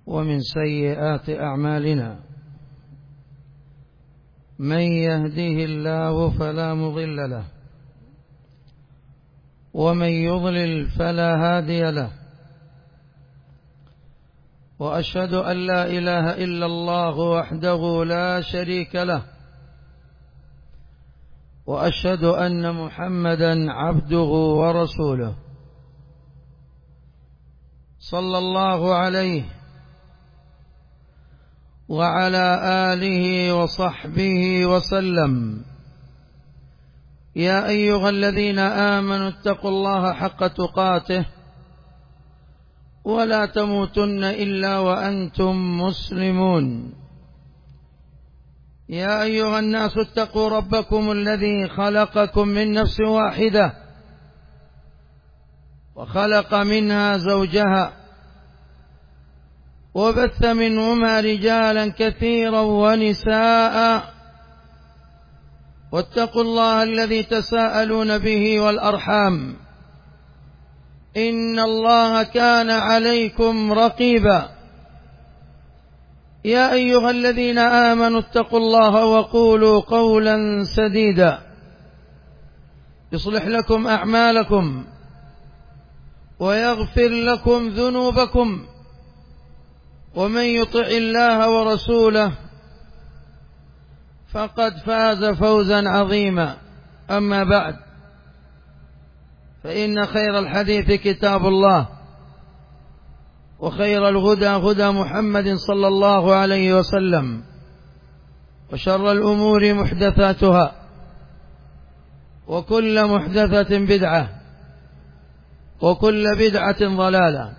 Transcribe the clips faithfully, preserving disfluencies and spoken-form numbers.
ومن سيئات أعمالنا. من يهده الله فلا مضل له، ومن يضلل فلا هادي له. وأشهد أن لا إله إلا الله وحده لا شريك له، وأشهد أن محمدا عبده ورسوله، صلى الله عليه وعلى آله وصحبه وسلم. يا أيها الذين آمنوا اتقوا الله حق تقاته ولا تموتن إلا وأنتم مسلمون. يا أيها الناس اتقوا ربكم الذي خلقكم من نفس واحدة وخلق منها زوجها وبث منهما رجالا كثيرا ونساء، واتقوا الله الذي تساءلون به والأرحام، إن الله كان عليكم رقيبا. يا أيها الذين آمنوا اتقوا الله وقولوا قولا سديدا يصلح لكم أعمالكم ويغفر لكم ذنوبكم، ومن يطع الله ورسوله فقد فاز فوزا عظيما. أما بعد، فإن خير الحديث كتاب الله، وخير الهدى هدى محمد صلى الله عليه وسلم، وشر الأمور محدثاتها، وكل محدثة بدعة، وكل بدعة ضلالة.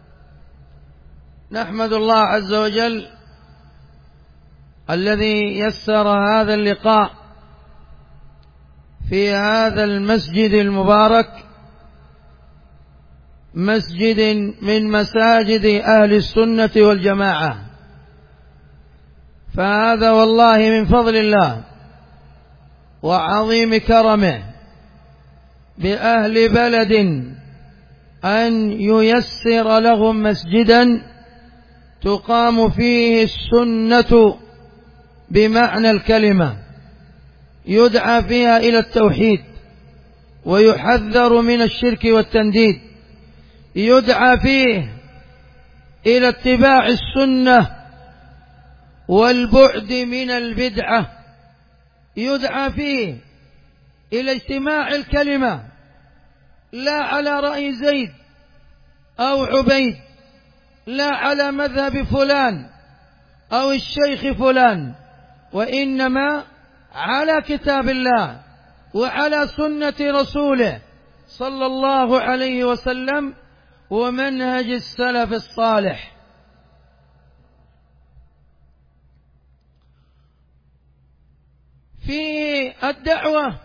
نحمد الله عز وجل الذي يسر هذا اللقاء في هذا المسجد المبارك، مسجد من مساجد أهل السنة والجماعة. فهذا والله من فضل الله وعظيم كرمه بأهل بلد أن ييسر لهم مسجدا تقام فيه السنة بمعنى الكلمة، يدعى فيها إلى التوحيد ويحذر من الشرك والتنديد، يدعى فيه إلى اتباع السنة والبعد من البدعة، يدعى فيه إلى اجتماع الكلمة لا على رأي زيد أو عبيد، لا على مذهب فلان أو الشيخ فلان، وإنما على كتاب الله وعلى سنة رسوله صلى الله عليه وسلم ومنهج السلف الصالح. في الدعوة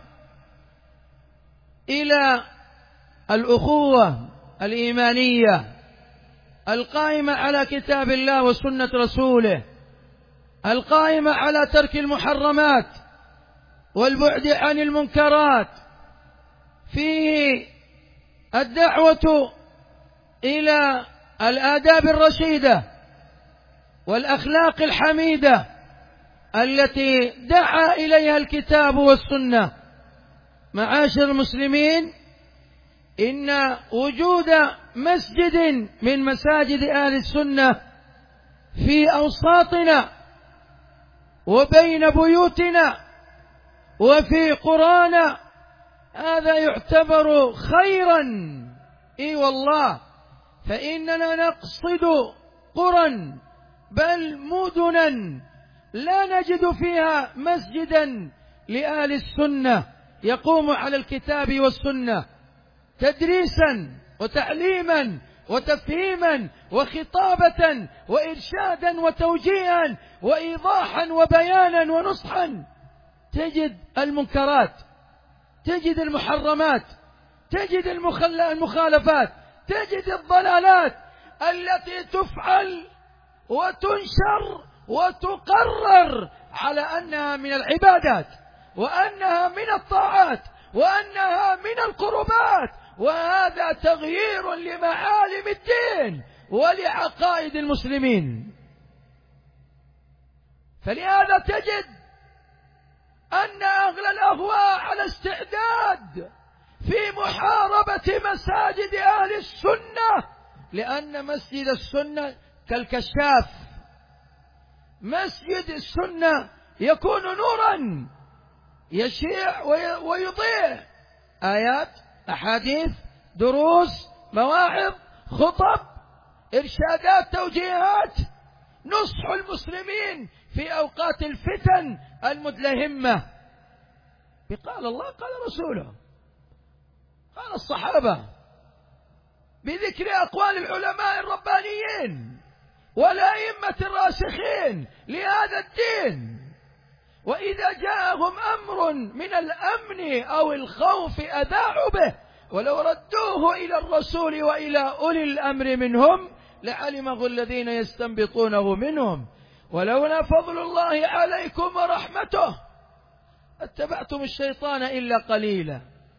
إلى الأخوة الإيمانية القائمة على كتاب الله وسنة رسوله، القائمة على ترك المحرمات والبعد عن المنكرات، فيه الدعوة إلى الآداب الرشيدة والأخلاق الحميدة التي دعا إليها الكتاب والسنة. معاشر المسلمين، إن وجود مسجد من مساجد أهل السنة في أوساطنا وبين بيوتنا وفي قرانا هذا يعتبر خيرا. إي والله، فإننا نقصد قرى بل مدنا لا نجد فيها مسجدا لأهل السنة يقوم على الكتاب والسنة تدريسا وتعليما وتفهيما وخطابة وإرشادا وتوجيها وإيضاحا وبيانا ونصحا. تجد المنكرات، تجد المحرمات، تجد المخالفات، تجد الضلالات التي تفعل وتنشر وتقرر على أنها من العبادات وأنها من الطاعات وأنها من القربات، وهذا تغيير لمعالم الدين ولعقائد المسلمين. فلهذا تجد أن أهل الأهواء على استعداد في محاربة مساجد أهل السنة، لأن مسجد السنة كالكشاف، مسجد السنة يكون نورا يشيع ويضيء، آيات، أحاديث، دروس، مواعظ، خطب، إرشادات، توجيهات، نصح المسلمين في أوقات الفتن المدلهمة بقال الله قال رسوله قال الصحابة، بذكر أقوال العلماء الربانيين والأئمة الراسخين لهذا الدين. وإذا جاءهم أمر من الأمن أو الخوف أذاعوا به، ولو ردوه إلى الرسول وإلى أولي الأمر منهم لعلمه الذين يستنبطونه منهم، ولولا فضل الله عليكم ورحمته اتبعتم الشيطان إلا قليلا.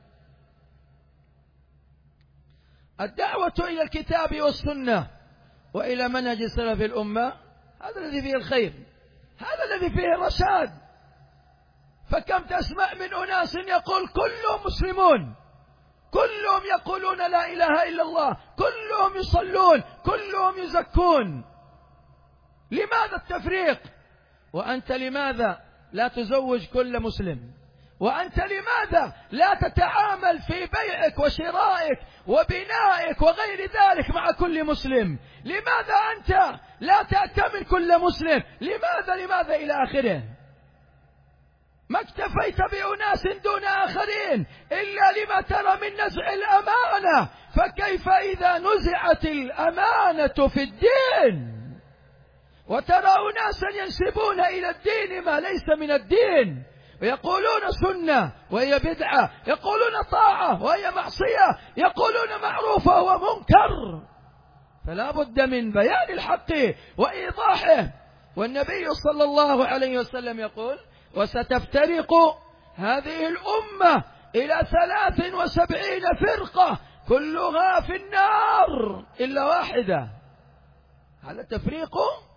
الدعوة إلى الكتاب والسنة وإلى منهج سلف الأمة، هذا الذي فيه الخير، هذا الذي فيه الرشاد. فكم تسمع من أناس يقول كلهم مسلمون، كلهم يقولون لا إله إلا الله، كلهم يصلون، كلهم يزكون. لماذا التفريق؟ وأنت لماذا لا تزوج كل مسلم؟ وأنت لماذا لا تتعامل في بيعك وشرائك وبنائك وغير ذلك مع كل مسلم؟ لماذا أنت لا تأتمن كل مسلم؟ لماذا لماذا إلى آخره؟ ما اكتفيت بأناس دون آخرين إلا لما ترى من نزع الأمانة، فكيف إذا نزعت الأمانة في الدين وترى أناسا ينسبون إلى الدين ما ليس من الدين، ويقولون سنة وهي بدعة، يقولون طاعة وهي معصية، يقولون معروف وهو منكر. فلا بد من بيان الحق وإيضاحه. والنبي صلى الله عليه وسلم يقول وستفترق هذه الأمة إلى ثلاث وسبعين فرقة كلها في النار إلا واحدة. هذا تفريق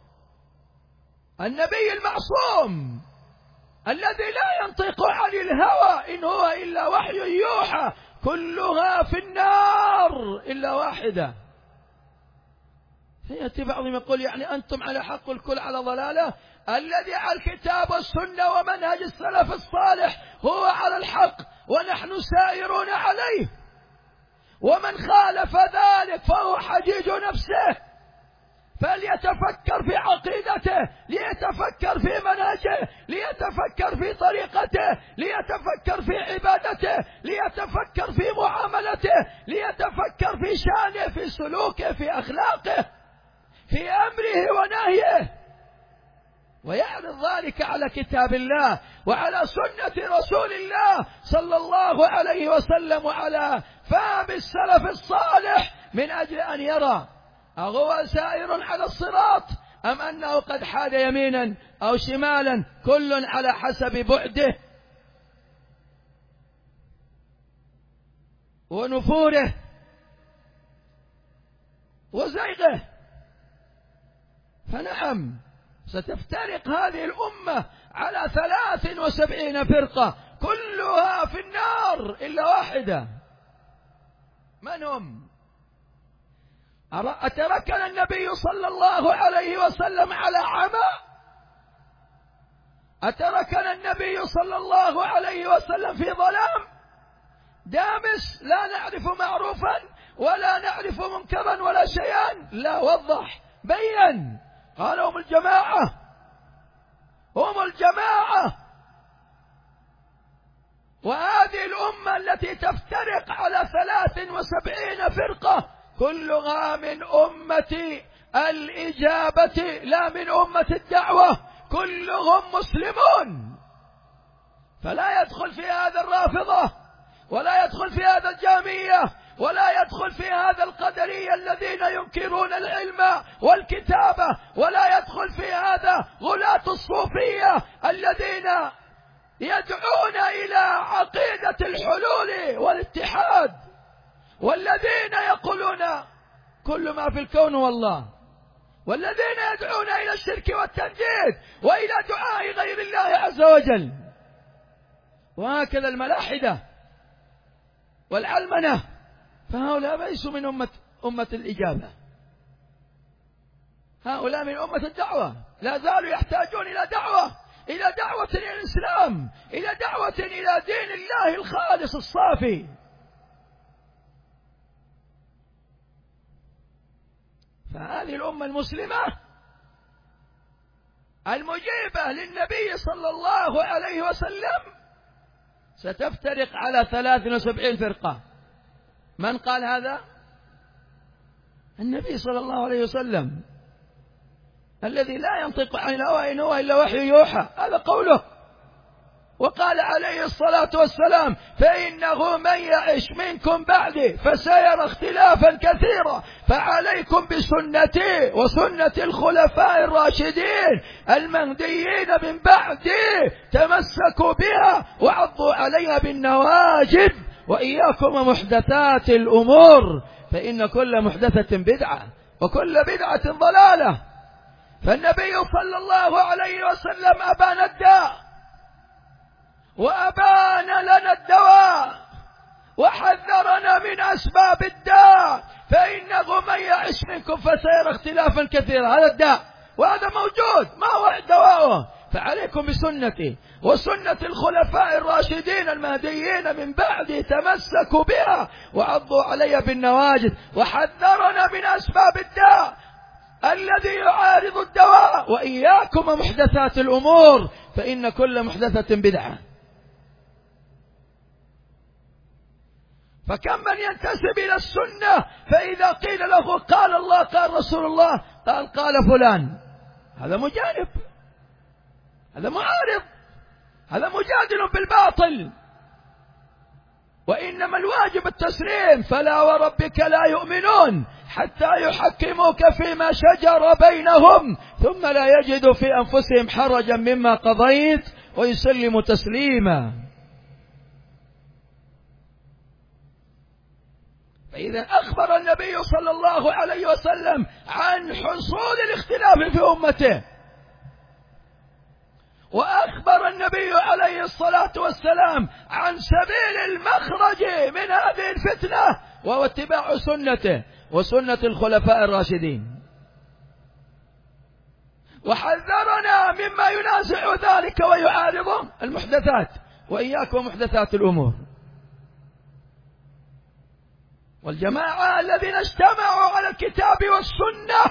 النبي المعصوم الذي لا ينطق عن الهوى إن هو إلا وحي يوحى، كلها في النار إلا واحدة. فيأتي بعضهم يقول يعني أنتم على حق والكل على ضلالة. الذي على الكتاب والسنة ومنهج السلف الصالح هو على الحق ونحن سائرون عليه، ومن خالف ذلك فهو حجيج نفسه، فليتفكر في عقيدته، ليتفكر في منهجه، ليتفكر في طريقته، ليتفكر في عبادته، ليتفكر في معاملته، ليتفكر في شأنه، في سلوكه، في أخلاقه، في أمره ونهيه، ويعرض ذلك على كتاب الله وعلى سنة رسول الله صلى الله عليه وسلم وعلى فهم السلف الصالح، من أجل أن يرى أهو سائر على الصراط أم أنه قد حاد يمينا أو شمالا، كل على حسب بعده ونفوره وزيغه. فنعم ستفترق هذه الأمة على ثلاث وسبعين فرقة كلها في النار إلا واحدة. من هم؟ أتركنا النبي صلى الله عليه وسلم على عمى؟ أتركنا النبي صلى الله عليه وسلم في ظلام دامس لا نعرف معروفا ولا نعرف منكرا ولا شيئا؟ لا، وضح، بين، قال هم الجماعة، هم الجماعة. وهذه الأمة التي تفترق على ثلاث وسبعين فرقة كلها من أمة الإجابة لا من أمة الدعوة، كلهم مسلمون. فلا يدخل في هذا الرافضة، ولا يدخل في هذا الجامية، ولا يدخل في هذا القدرية الذين ينكرون العلم والكتابة، ولا يدخل في هذا غلاة الصوفية الذين يدعون إلى عقيدة الحلول والاتحاد، والذين يقولون كل ما في الكون والله، والذين يدعون إلى الشرك والتنديد وإلى دعاء غير الله عز وجل. وهكذا الملاحدة والعلمنة، فهؤلاء ليسوا من أمة أمة الإجابة، هؤلاء من أمة الدعوة، لا زالوا يحتاجون إلى دعوة، إلى دعوة إلى الإسلام، إلى دعوة إلى دين الله الخالص الصافي. فهذه الأمة المسلمة المجيبة للنبي صلى الله عليه وسلم ستفترق على ثلاث وسبعين فرقة. من قال هذا؟ النبي صلى الله عليه وسلم الذي لا ينطق عن الهوى إن هو إلا وحي يوحى، هذا قوله. وقال عليه الصلاة والسلام: فإنه من يعش منكم بعدي فسيرى اختلافا كثيرا، فعليكم بسنتي وسنة الخلفاء الراشدين المهديين من بعدي، تمسكوا بها وعضوا عليها بالنواجذ، وإياكم ومحدثات الأمور، فإن كل محدثة بدعة وكل بدعة ضلالة. فالنبي صلى الله عليه وسلم أبان الداء وأبان لنا الدواء وحذرنا من أسباب الداء، فإنه من يعش منكم فسيرى اختلافا كثيرا، هذا الداء وهذا موجود، ما هو دواؤه؟ فعليكم بسنتي وسنة الخلفاء الراشدين المهديين من بعدي، تمسكوا بها وعضوا علي بالنواجذ، وحذرنا من أسباب الداء الذي يعارض الدواء، وإياكم ومحدثات الأمور، فإن كل محدثة بدعة. فكم من ينتسب إلى السنة فإذا قيل له قال الله قال رسول الله قال قال فلان، هذا مجانب، هذا معارض، هذا مجادل بالباطل. وإنما الواجب التسليم: فلا وربك لا يؤمنون حتى يحكموك فيما شجر بينهم ثم لا يجدوا في أنفسهم حرجا مما قضيت ويسلموا تسليما. فإذا أخبر النبي صلى الله عليه وسلم عن حصول الاختلاف في أمته، وأخبر النبي عليه الصلاة والسلام عن سبيل المخرج من هذه الفتنة، وهو اتباع سنته وسنة الخلفاء الراشدين، وحذرنا مما ينازع ذلك ويعارض المحدثات، وإياكم محدثات الأمور. والجماعة الذين اجتمعوا على الكتاب والسنة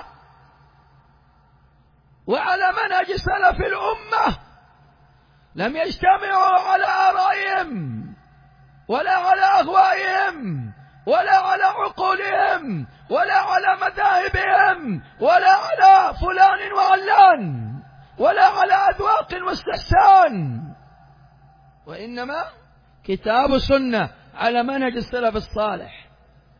وعلى منهج سلف الأمة لم يجتمعوا على آرائهم ولا على أهوائهم ولا على عقولهم ولا على مذاهبهم ولا على فلان وعلان ولا على أذواق واستحسان، وإنما كتاب السنة على منهج السلف الصالح.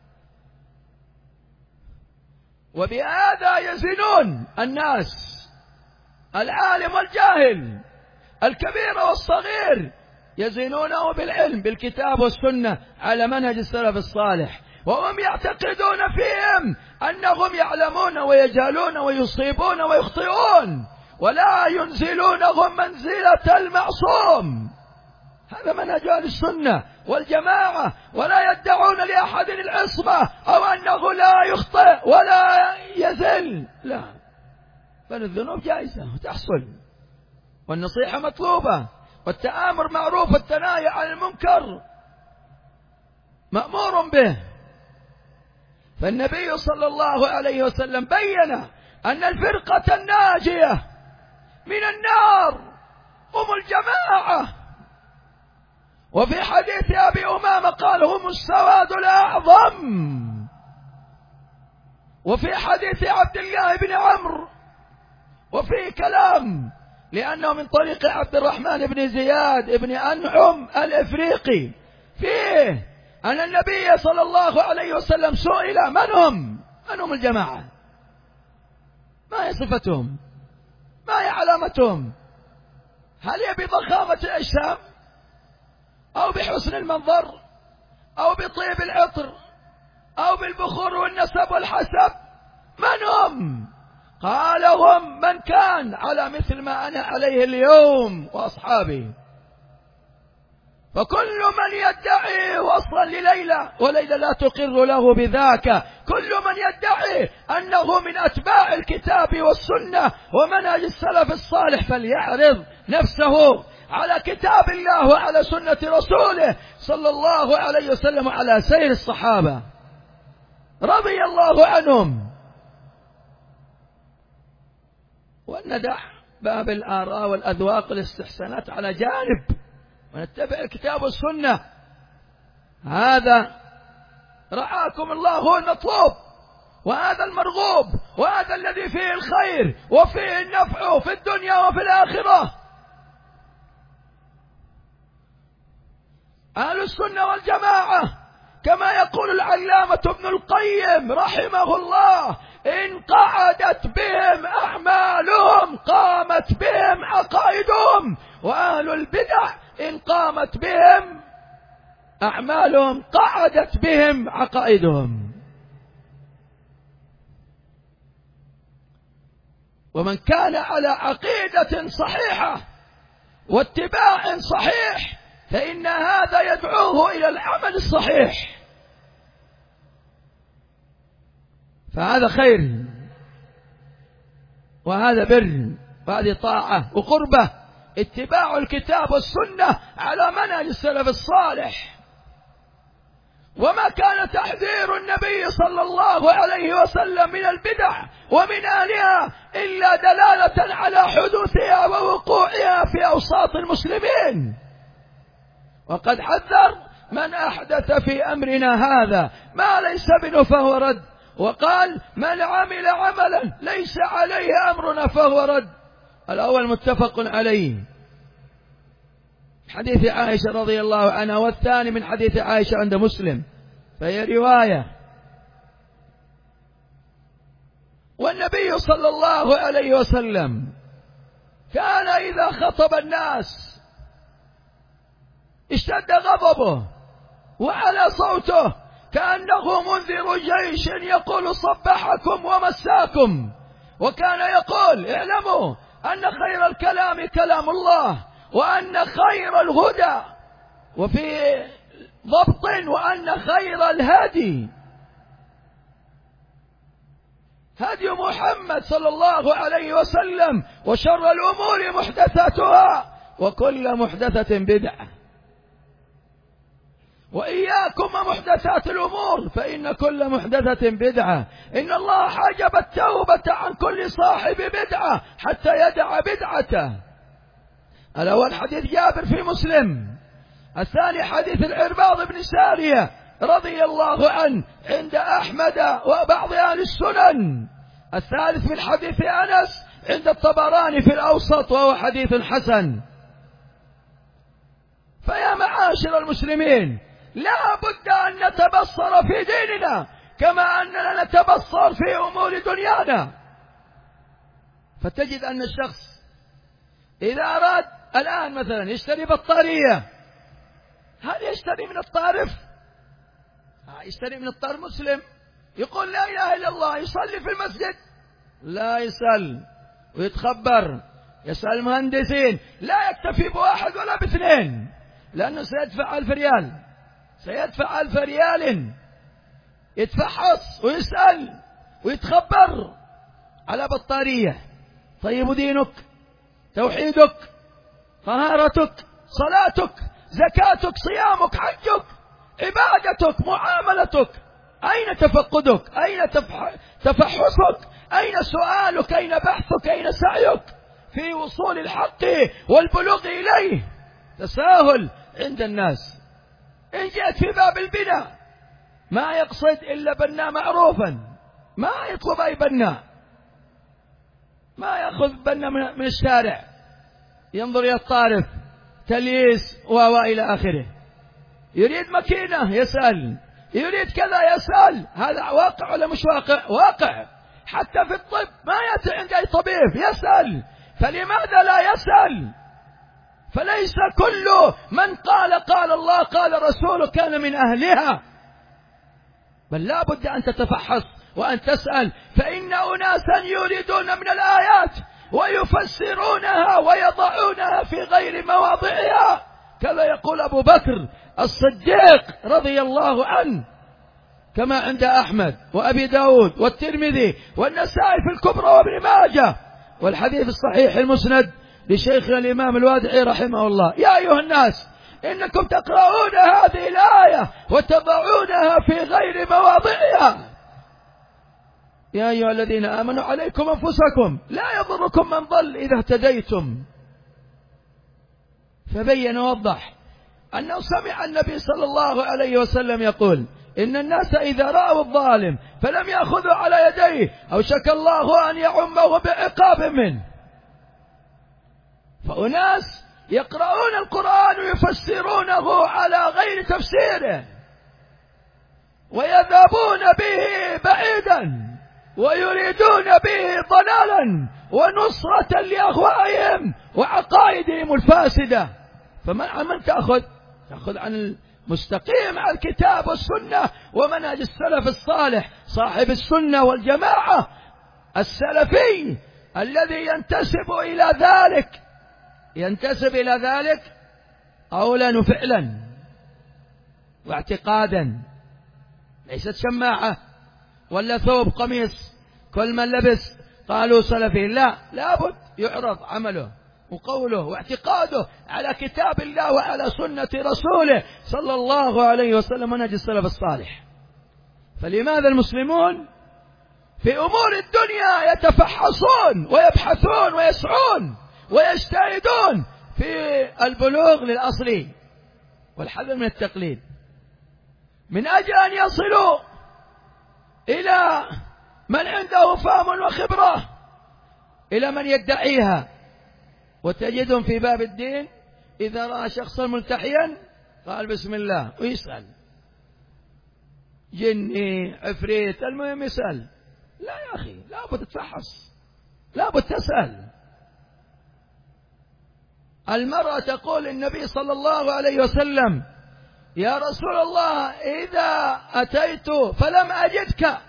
وبهذا يزنون الناس، العالم والجاهل، الكبير والصغير، يزنونه بالعلم بالكتاب والسنة على منهج السلف الصالح، وهم يعتقدون فيهم أنهم يعلمون ويجهلون ويصيبون ويخطئون، ولا ينزلونهم منزلة المعصوم. هذا منهج أهل السنة والجماعة، ولا يدعون لأحد العصمة أو أنه لا يخطئ ولا يزل، لا، بل الذنوب جائزة وتحصل، والنصيحة مطلوبة، والتآمر معروف، والتناهي عن المنكر مأمور به. فالنبي صلى الله عليه وسلم بين أن الفرقة الناجية من النار هم الجماعة. وفي حديث أبي أمامة قال: هم السواد الأعظم. وفي حديث عبد الله بن عمرو وفي كلام، لأنه من طريق عبد الرحمن بن زياد بن أنعم الإفريقي، فيه أن النبي صلى الله عليه وسلم سئل: من هم؟ من هم الجماعة؟ ما هي صفتهم؟ ما هي علامتهم؟ هل هي بضخامة الأجسام أو بحسن المنظر أو بطيب العطر أو بالبخور والنسب والحسب؟ من هم؟ قال هم من كان على مثل ما أنا عليه اليوم وأصحابي. فكل من يدعي وصلا لليلى وليلى لا تقر له بذاك، كل من يدعي أنه من أتباع الكتاب والسنة ومنهج السلف الصالح فليعرض نفسه على كتاب الله وعلى سنة رسوله صلى الله عليه وسلم وعلى سير الصحابة رضي الله عنهم، وندع باب الآراء والأذواق والاستحسانات على جانب ونتبع الكتاب والسنة. هذا رعاكم الله هو المطلوب، وهذا المرغوب، وهذا الذي فيه الخير وفيه النفع في الدنيا وفي الآخرة. أهل السنة والجماعة كما يقول العلامة ابن القيم رحمه الله: إن قعدت بهم أعمالهم قامت بهم عقائدهم. وأهل البدع إن قامت بهم أعمالهم قعدت بهم عقائدهم. ومن كان على عقيدة صحيحة واتباع صحيح فإن هذا يدعوه إلى العمل الصحيح، فهذا خير وهذا بر وهذه طاعة وقربة، اتباع الكتاب والسنة على منهج السلف الصالح. وما كان تحذير النبي صلى الله عليه وسلم من البدع ومن أهلها إلا دلالة على حدوثها ووقوعها في أوساط المسلمين. وقد حذر: من أحدث في أمرنا هذا ما ليس منه فهو رد. وقال: من عمل عملا ليس عليه أمرنا فهو رد. الأول متفق عليه حديث عائشة رضي الله عنها، والثاني من حديث عائشة عند مسلم فهي رواية. والنبي صلى الله عليه وسلم كان إذا خطب الناس اشتد غضبه وعلى صوته كأنه منذر جيش يقول: صبحكم ومساكم. وكان يقول: اعلموا أن خير الكلام كلام الله، وأن خير الهدى، وفي ضبط وأن خير الهدي هدي محمد صلى الله عليه وسلم، وشر الأمور محدثاتها، وكل محدثة بدعة. وإياكم ومحدثات الأمور فإن كل محدثة بدعة. إن الله حجب التوبة عن كل صاحب بدعة حتى يدع بدعته. الأول حديث جابر في مسلم، الثاني حديث العرباض بن سارية رضي الله عنه عند أحمد وبعض أهل السنن، الثالث من حديث أنس عند الطبراني في الأوسط وهو حديث حسن. فيا معاشر المسلمين، لا بد أن نتبصر في ديننا كما أننا نتبصر في أمور دنيانا. فتجد أن الشخص إذا أراد الآن مثلا يشتري بطارية، هل يشتري من الطارف؟ يشتري من الطار مسلم يقول لا إله إلا الله، يصلي في المسجد لا يسأل ويتخبر، يسأل المهندسين، لا يكتفي بواحد ولا باثنين، لأنه سيدفع ألف ريال، سيدفع ألف ريال يتفحص ويسأل ويتخبر على بطارية. طيب دينك، توحيدك، طهارتك، صلاتك، زكاتك، صيامك، حجك، عبادتك، معاملتك، أين تفقدك؟ أين تفحصك؟ أين سؤالك؟ أين بحثك؟ أين سعيك في وصول الحق والبلوغ إليه؟ تساهل عند الناس. إن جاءت في باب البناء ما يقصد إلا بناء معروفا، ما يطلب أي بناء، ما يأخذ بناء من الشارع ينظر إلى الطارف تلييس وإلى آخره. يريد ماكينة يسأل، يريد كذا يسأل. هذا واقع ولا مش واقع؟ واقع. حتى في الطب ما يأتي عند أي طبيب يسأل، فلماذا لا يسأل؟ فليس كل من قال قال الله قال رسوله كان من أهلها. بل لا بد أن تتفحص وأن تسأل، فإن أناسا يريدون من الآيات ويفسرونها ويضعونها في غير مواضعها، كما يقول أبو بكر الصديق رضي الله عنه، كما عند أحمد وأبي داود والترمذي والنسائي في الكبرى وابن ماجه، والحديث الصحيح المسند لشيخنا الإمام الوادعي رحمه الله: يا أيها الناس إنكم تقرؤون هذه الآية وتضعونها في غير مواضعها، يا أيها الذين آمنوا عليكم أنفسكم لا يضركم من ضل إذا اهتديتم. فبين ووضح أنه سمع النبي صلى الله عليه وسلم يقول: إن الناس إذا رأوا الظالم فلم يأخذوا على يديه أوشك الله أن يعمه بعقاب منه. فأناس يقرؤون القرآن ويفسرونه على غير تفسيره ويذهبون به بعيدا ويريدون به ضلالا ونصرة لأهوائهم وعقائدهم الفاسدة. فمن من تأخذ؟ تأخذ عن المستقيم على الكتاب والسنة ومنهج السلف الصالح صاحب السنة والجماعة السلفي الذي ينتسب إلى ذلك، ينتسب إلى ذلك قولا وفعلا واعتقادا، ليست شماعة ولا ثوب قميص كل من لبس قالوا سلفي، لا، لابد يعرض عمله وقوله واعتقاده على كتاب الله وعلى سنة رسوله صلى الله عليه وسلم منهج السلف الصالح. فلماذا المسلمون في أمور الدنيا يتفحصون ويبحثون ويسعون ويجتهدون في البلوغ للأصل والحذر من التقليد من أجل أن يصلوا إلى من عنده فهم وخبرة، إلى من يدعيها. وتجدهم في باب الدين إذا رأى شخصا ملتحيا قال بسم الله ويسأل، جني عفريت المهم يسأل. لا يا أخي، لا بد تتفحص، لا بد تسأل. المرأة تقول النبي صلى الله عليه وسلم: يا رسول الله إذا أتيت فلم أجدك،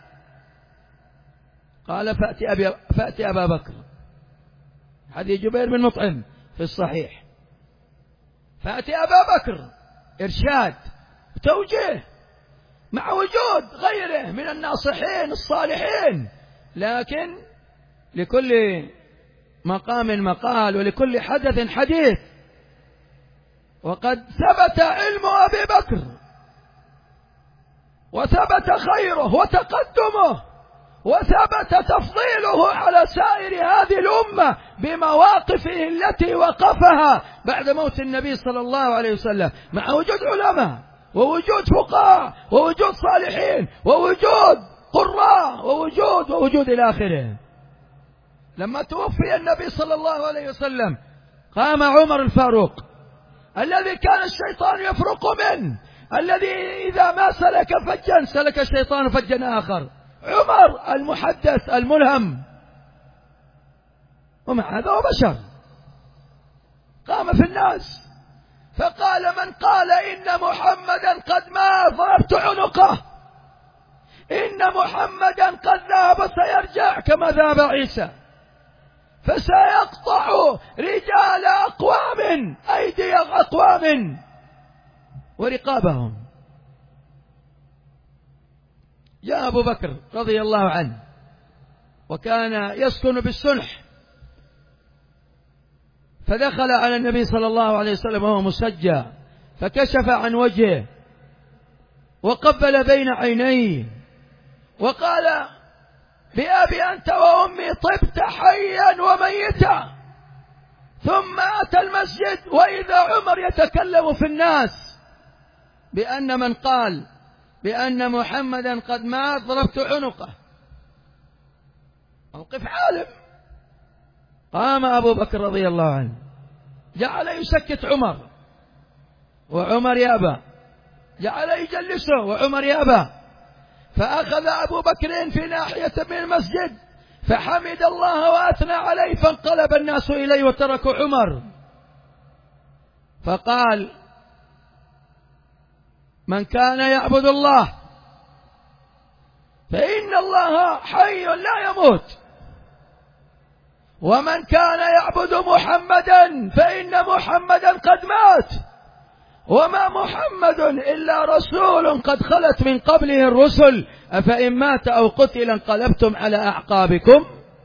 قال فأتي, أبي فأتي أبا بكر. حديث جبير بن مطعم في الصحيح. فأتي أبا بكر، إرشاد توجيه مع وجود غيره من الناصحين الصالحين، لكن لكل مقام مقال ولكل حدث حديث. وقد ثبت علم أبي بكر وثبت خيره وتقدمه وثبت تفضيله على سائر هذه الأمة بمواقفه التي وقفها بعد موت النبي صلى الله عليه وسلم، مع وجود علماء ووجود فقهاء ووجود صالحين ووجود قراء ووجود ووجود إلى آخره. لما توفي النبي صلى الله عليه وسلم قام عمر الفاروق الذي كان الشيطان يفرق منه، الذي إذا ما سلك فجا سلك الشيطان فجا آخر، عمر المحدث الملهم، ومع هذا هو بشر، قام في الناس فقال: من قال إن محمدا قد مات ضربت عنقه، إن محمدا قد ذهب سيرجع كما ذهب عيسى، فسيقطع رجال أقوام أيدي أقوام ورقابهم. جاء أبو بكر رضي الله عنه وكان يسكن بالسنح، فدخل على النبي صلى الله عليه وسلم وهو مسجى، فكشف عن وجهه وقبل بين عينيه وقال: بأبي أنت وأمي طبت حيا وميتا. ثم أتى المسجد وإذا عمر يتكلم في الناس بأن من قال بأن محمدا قد مات ضربت عنقه. موقف عالم. قام أبو بكر رضي الله عنه جعل يسكت عمر وعمر يأبى، جعل يجلسه وعمر يأبى، فأخذ أبو بكر في ناحية من المسجد فحمد الله وأثنى عليه، فانقلب الناس إليه وتركوا عمر، فقال: من كان يعبد الله فإن الله حي لا يموت، ومن كان يعبد محمدا فإن محمدا قد مات، وما محمد إلا رسول قد خلت من قبله الرسل، أفإن مات أو قتل انقلبتم على أعقابكم،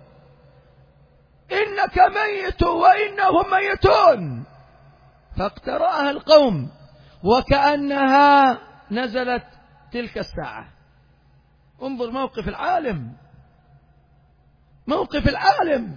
إنك ميت وإنهم ميتون. فاقترأها القوم وكأنها نزلت تلك الساعة. انظر موقف العالم، موقف العالم.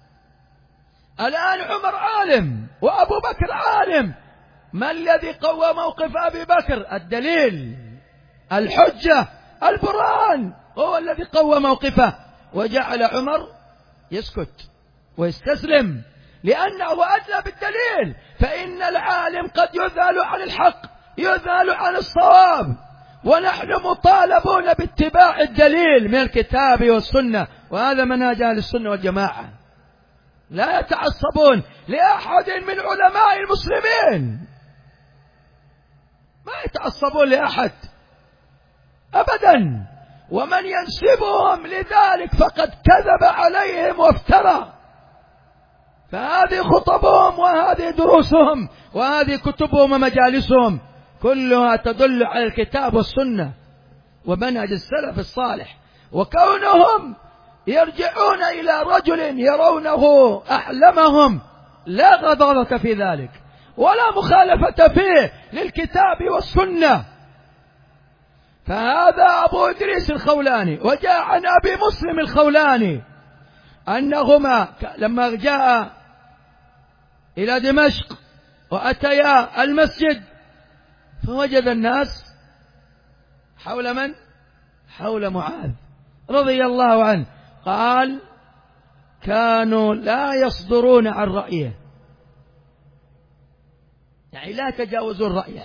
الآن عمر عالم وأبو بكر عالم. ما الذي قوى موقف أبي بكر؟ الدليل، الحجة، البرهان، هو الذي قوى موقفه، وجعل عمر يسكت ويستسلم لأنه أدلى بالدليل. فإن العالم قد يذال عن الحق، يذال عن الصواب، ونحن مطالبون باتباع الدليل من الكتاب والسنة، وهذا منهج أهل السنة والجماعة. لا يتعصبون لأحد من علماء المسلمين، ما يتعصبون لأحد أبدا، ومن ينسبهم لذلك فقد كذب عليهم وافترى. فهذه خطبهم وهذه دروسهم وهذه كتبهم ومجالسهم كلها تدل على الكتاب والسنة ومنهج السلف الصالح. وكونهم يرجعون إلى رجل يرونه أحلمهم لا غضاضة في ذلك ولا مخالفة فيه للكتاب والسنة. فهذا أبو إدريس الخولاني. وجاء عن أبي مسلم الخولاني أنهما لما جاء إلى دمشق وأتيا المسجد فوجد الناس حول من؟ حول معاذ رضي الله عنه. قال كانوا لا يصدرون عن رأيه، يعني لا يتجاوزون رأيه،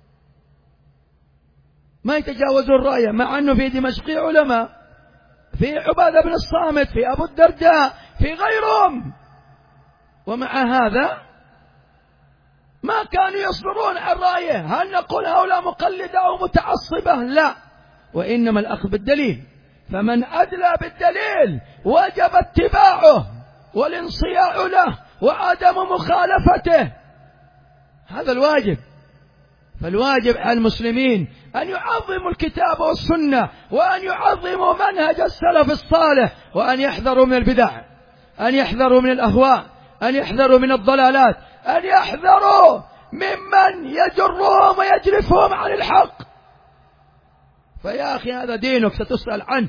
ما يتجاوزون رأيه، مع أنه في دمشق علماء، في عبادة بن الصامت، في أبو الدرداء، في غيرهم، ومع هذا ما كانوا يصدرون عن رأيه. هل نقول هؤلاء مقلدة أو متعصبة؟ لا، وإنما الأخذ بالدليل. فمن أدلى بالدليل وجب اتباعه والانصياع له وعدم مخالفته، هذا الواجب. فالواجب على المسلمين أن يعظموا الكتاب والسنة، وأن يعظموا منهج السلف الصالح، وأن يحذروا من البدع، أن يحذروا من الأهواء، أن يحذروا من الضلالات، أن يحذروا ممن يجرهم ويجرفهم عن الحق. فيا أخي هذا دينك ستسأل عنه،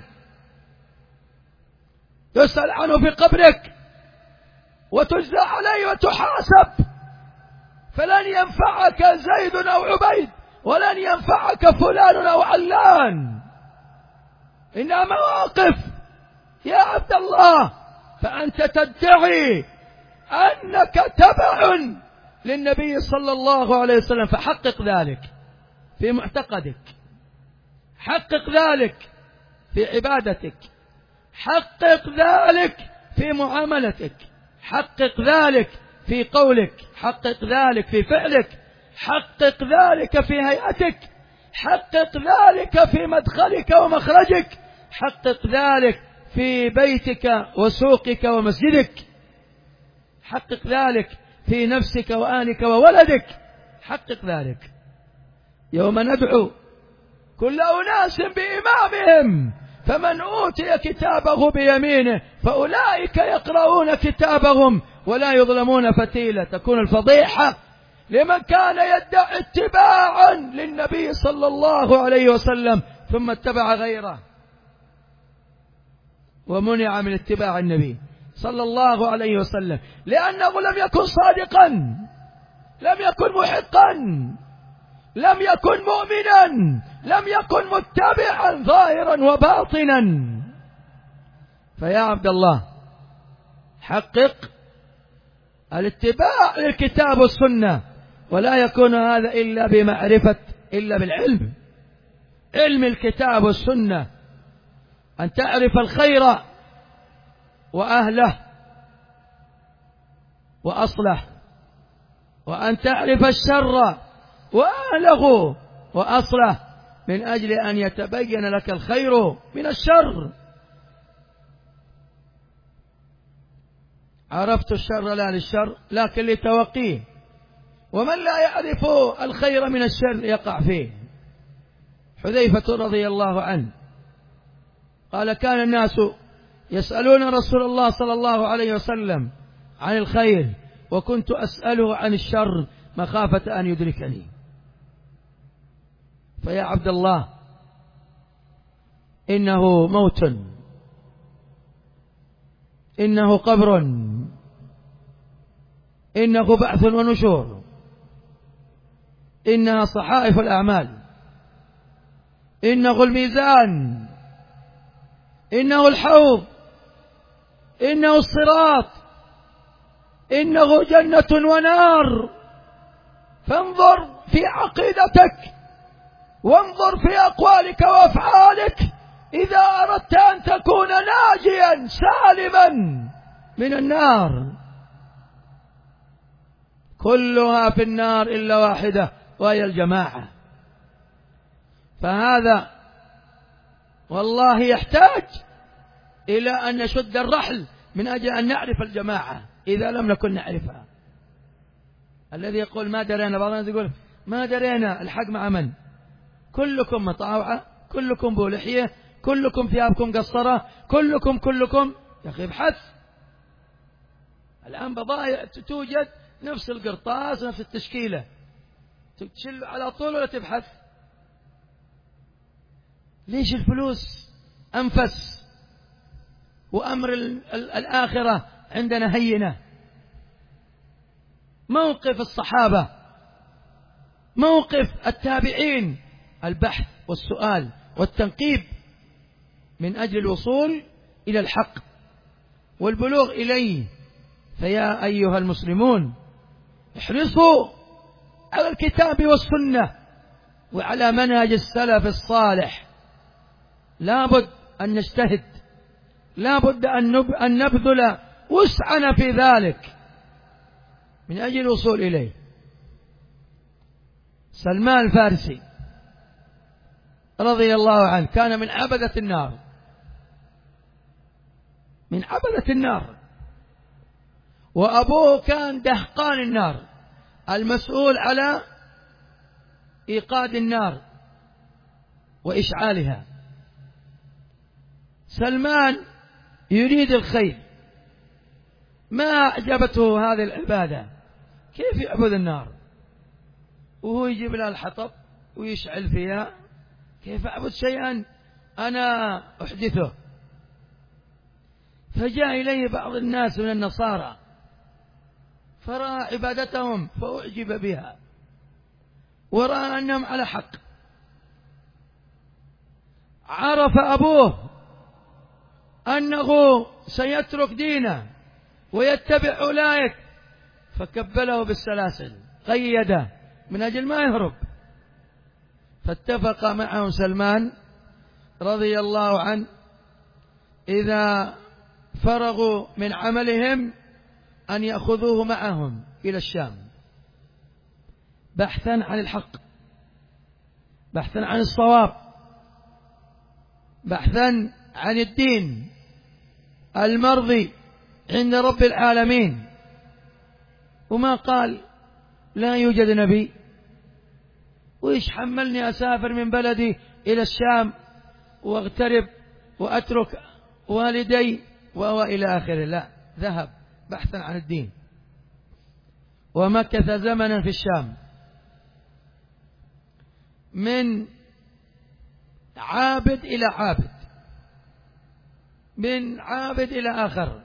تسأل عنه في قبرك وتجزى عليه وتحاسب. فلن ينفعك زيد أو عبيد، ولن ينفعك فلان أو علان، إنها مواقف يا عبد الله. فأنت تدعي أنك تبع للنبي صلى الله عليه وسلم، فحقق ذلك في معتقدك، حقق ذلك في عبادتك، حقق ذلك في معاملتك، حقق ذلك في قولك، حقق ذلك في فعلك، حقق ذلك في هيئتك، حقق ذلك في مدخلك ومخرجك، حقق ذلك في بيتك وسوقك ومسجدك، حقق ذلك في نفسك وآلك وولدك، حقق ذلك. يوم ندعو كل أناس بإمامهم، فمن أوتي كتابه بيمينه فأولئك يقرؤون كتابهم ولا يظلمون فتيلة. تكون الفضيحة لمن كان يدعي اتباعا للنبي صلى الله عليه وسلم ثم اتبع غيره ومنع من اتباع النبي صلى الله عليه وسلم، لأنه لم يكن صادقا، لم يكن محقا، لم يكن مؤمنا، لم يكن متبعا ظاهرا وباطنا. فيا عبد الله حقق الاتباع للكتاب والسنة، ولا يكون هذا إلا بمعرفة، إلا بالعلم، علم الكتاب والسنة، أن تعرف الخير وأهله وأصله، وأن تعرف الشر وأهله وأصله، من أجل أن يتبين لك الخير من الشر. عرفت الشر لا للشر لكن لتوقيه، ومن لا يعرف الخير من الشر يقع فيه. حذيفة رضي الله عنه قال كان الناس يسألون رسول الله صلى الله عليه وسلم عن الخير وكنت أسأله عن الشر مخافة أن يدركني. فيا عبد الله إنه موت، إنه قبر، إنه بعث ونشور، إنها صحائف الأعمال، إنه الميزان، إنه الحوض، إنه الصراط، إنه جنة ونار. فانظر في عقيدتك وانظر في أقوالك وأفعالك إذا أردت أن تكون ناجيا سالما من النار. كلها في النار إلا واحدة وهي الجماعة. فهذا والله يحتاج إلى أن نشد الرحل من أجل أن نعرف الجماعة إذا لم نكن نعرفها. الذي يقول ما درينا، بعض الناس يقول ما درينا الحق مع من؟ كلكم مطاوعة، كلكم بولحية، كلكم ثيابكم قصرة، كلكم كلكم يا أخي ابحث. الآن بضائع توجد نفس القرطاس نفس التشكيلة، تشل على طول ولا تبحث؟ ليش الفلوس أنفس وأمر الآخرة عندنا هينة؟ موقف الصحابة، موقف التابعين، البحث والسؤال والتنقيب من أجل الوصول إلى الحق والبلوغ إليه. فيا أيها المسلمون احرصوا على الكتاب والسنة وعلى منهج السلف الصالح. لا بد أن نجتهد، لا بد أن نبذل وسعنا في ذلك من أجل الوصول إليه. سلمان الفارسي رضي الله عنه كان من عبدة النار، من عبدة النار، وأبوه كان دهقان النار المسؤول على إيقاد النار وإشعالها. سلمان يريد الخير، ما أعجبته هذه العبادة، كيف يعبد النار وهو يجيب لها الحطب ويشعل فيها؟ كيف أعبد شيئا أنا أحدثه؟ فجاء إليه بعض الناس من النصارى فرأى عبادتهم فأعجب بها ورأى أنهم على حق. عرف أبوه أنه سيترك دينه ويتبع أولئك فكبله بالسلاسل، قيده من أجل ما يهرب. فاتفق معه سلمان رضي الله عنه إذا فرغوا من عملهم أن يأخذوه معهم إلى الشام بحثا عن الحق، بحثا عن الصواب، بحثا عن الدين المرضي عند رب العالمين. وما قال لا يوجد نبي، وإيش حملني أسافر من بلدي إلى الشام واغترب وأترك والدي وإلى آخره. لا، ذهب بحثا عن الدين ومكث زمنا في الشام، من عابد إلى عابد، من عابد إلى آخر،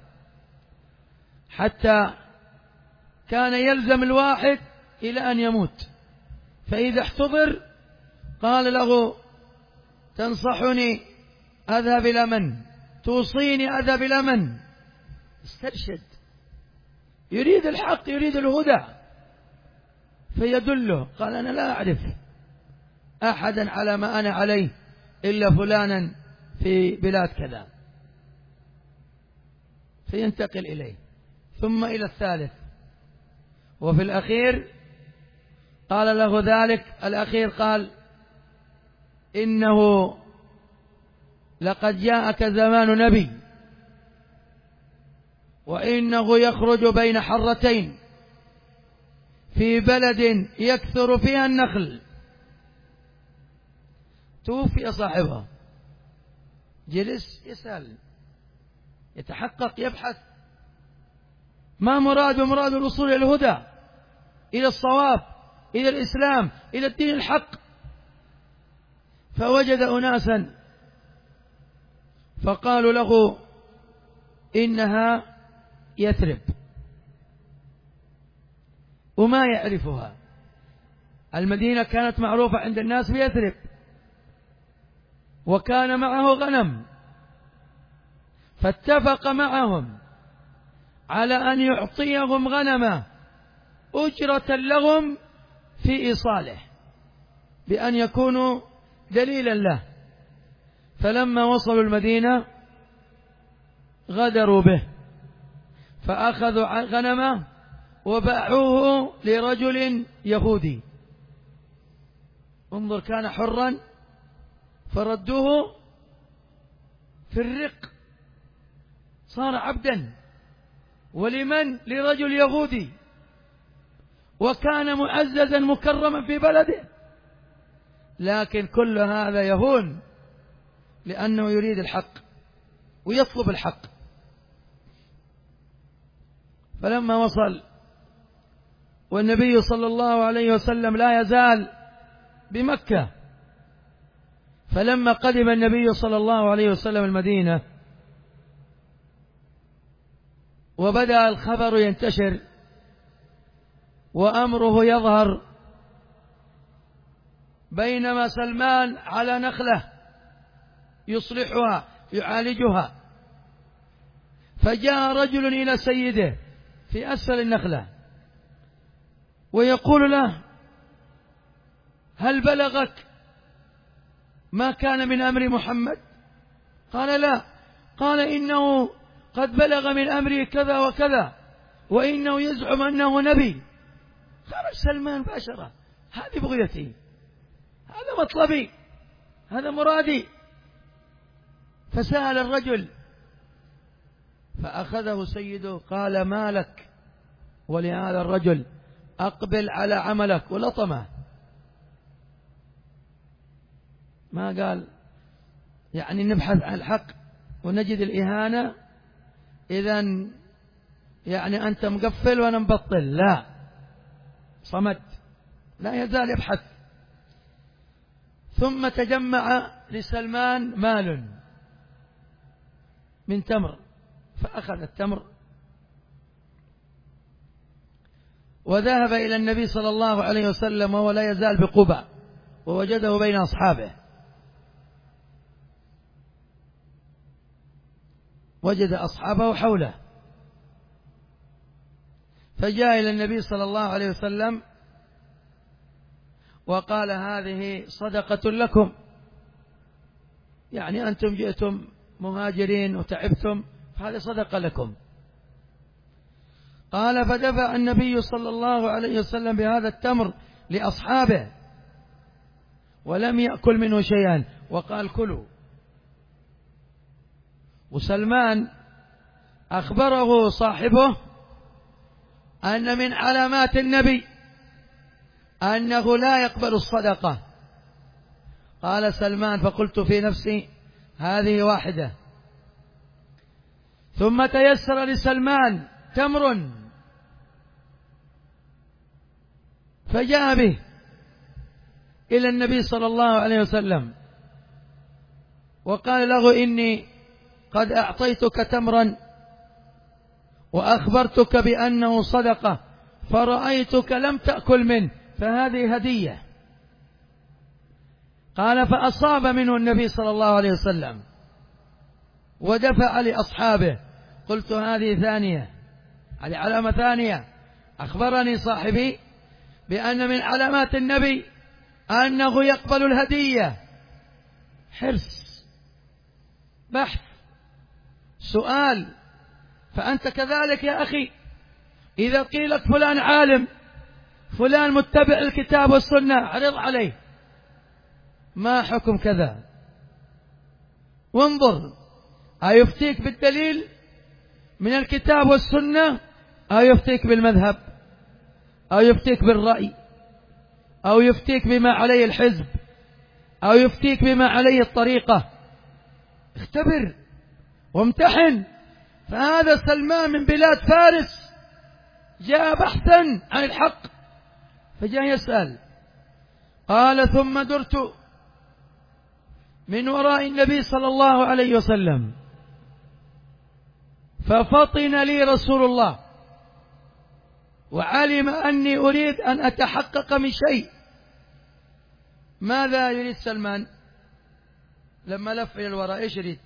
حتى كان يلزم الواحد إلى أن يموت. فإذا احتضر قال له تنصحني أذهب إلى من؟ توصيني أذهب إلى من؟ استرشد، يريد الحق، يريد الهدى، فيدله. قال أنا لا أعرف أحدا على ما أنا عليه إلا فلانا في بلاد كذا، فينتقل إليه ثم إلى الثالث، وفي الأخير قال له ذلك الأخير قال إنه لقد جاءك زمان نبي، وإنه يخرج بين حرتين في بلد يكثر فيها النخل. توفي صاحبها، جلس يسأل يتحقق يبحث ما مراد مراد الوصول إلى الهدى، إلى الصواب، إلى الإسلام، إلى الدين الحق. فوجد أناسا فقالوا له إنها يثرب، وما يعرفها. المدينة كانت معروفة عند الناس بيثرب، وكان معه غنم، فاتفق معهم على أن يعطيهم غنمه أجرة لهم في إيصاله، بأن يكونوا دليلا له. فلما وصلوا المدينة غدروا به، فأخذوا غنمه وباعوه لرجل يهودي. انظر، كان حرا فردوه في الرق، صار عبدا. ولمن؟ لرجل يهودي، وكان معززا مكرما في بلده. لكن كل هذا يهون لأنه يريد الحق ويطلب الحق. فلما وصل والنبي صلى الله عليه وسلم لا يزال بمكة، فلما قدم النبي صلى الله عليه وسلم المدينة وبدأ الخبر ينتشر وأمره يظهر، بينما سلمان على نخلة يصلحها يعالجها، فجاء رجل إلى سيده في أسفل النخلة ويقول له: هل بلغك ما كان من أمر محمد؟ قال: لا. قال: إنه قد بلغ من أمره كذا وكذا، وإنه يزعم أنه نبي. خرج سلمان باشرة: هذه بغيتي، هذا مطلبي، هذا مرادي. فسأل الرجل فأخذه سيده قال: ما لك ولهذا الرجل؟ أقبل على عملك. ولطمه، ما قال يعني نبحث عن الحق ونجد الإهانة إذن يعني أنت مقفل وأنا مبطل. لا، صمد، لا يزال يبحث. ثم تجمع لسلمان مال من تمر، فأخذ التمر وذهب إلى النبي صلى الله عليه وسلم وهو لا يزال بقبى، ووجده بين أصحابه. وجد أصحابه حوله، فجاء إلى النبي صلى الله عليه وسلم وقال: هذه صدقة لكم، يعني أنتم جئتم مهاجرين وتعبتم، فهذه صدقة لكم. قال: فدفع النبي صلى الله عليه وسلم بهذا التمر لأصحابه ولم يأكل منه شيئا، وقال: كلوا. وسلمان أخبره صاحبه أن من علامات النبي أنه لا يقبل الصدقة. قال سلمان: فقلت في نفسي هذه واحدة. ثم تيسر لسلمان تمر فجاء به إلى النبي صلى الله عليه وسلم وقال له: إني قد أعطيتك تمرا وأخبرتك بأنه صدقة، فرأيتك لم تأكل منه، فهذه هدية. قال: فأصاب منه النبي صلى الله عليه وسلم ودفع لأصحابه. قلت: هذه ثانية، هذه علامة ثانية. أخبرني صاحبي بأن من علامات النبي أنه يقبل الهدية. حرص، بحث، سؤال. فأنت كذلك يا أخي، إذا قيل لك فلان عالم، فلان متبع الكتاب والسنة، اعرض عليه، ما حكم كذا، وانظر أيفتيك بالدليل من الكتاب والسنة أو يفتيك بالمذهب أو يفتيك بالرأي أو يفتيك بما عليه الحزب أو يفتيك بما عليه الطريقة. اختبر وامتحن. فهذا سلمان من بلاد فارس جاء بحثا عن الحق، فجاء يسأل، قال ثم درت من وراء النبي صلى الله عليه وسلم ففطن لي رسول الله وعلم أني أريد أن أتحقق من شيء. ماذا يريد سلمان لما لف إلى الوراء؟ إيش يريد؟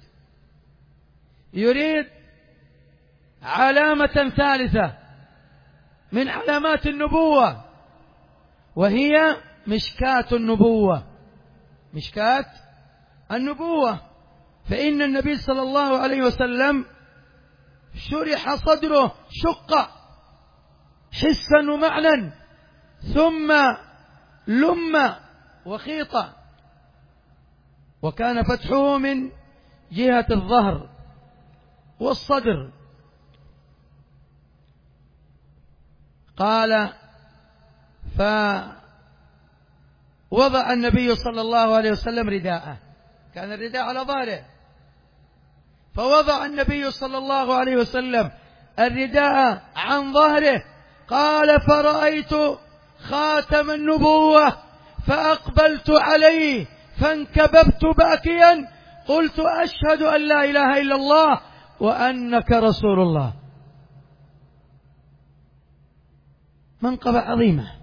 يريد علامة ثالثة من علامات النبوة، وهي مشكاة النبوة. مشكاة النبوة، فإن النبي صلى الله عليه وسلم شرح صدره شق حسا ومعنى، ثم لم وخيط، وكان فتحه من جهة الظهر والصدر. قال فوضع النبي صلى الله عليه وسلم رداءه، كان الرداء على ظهره، فوضع النبي صلى الله عليه وسلم الرداء عن ظهره. قال فرأيت خاتم النبوة فأقبلت عليه فانكببت باكيا، قلت أشهد أن لا إله إلا الله وأنك رسول الله. منقبة عظيمة،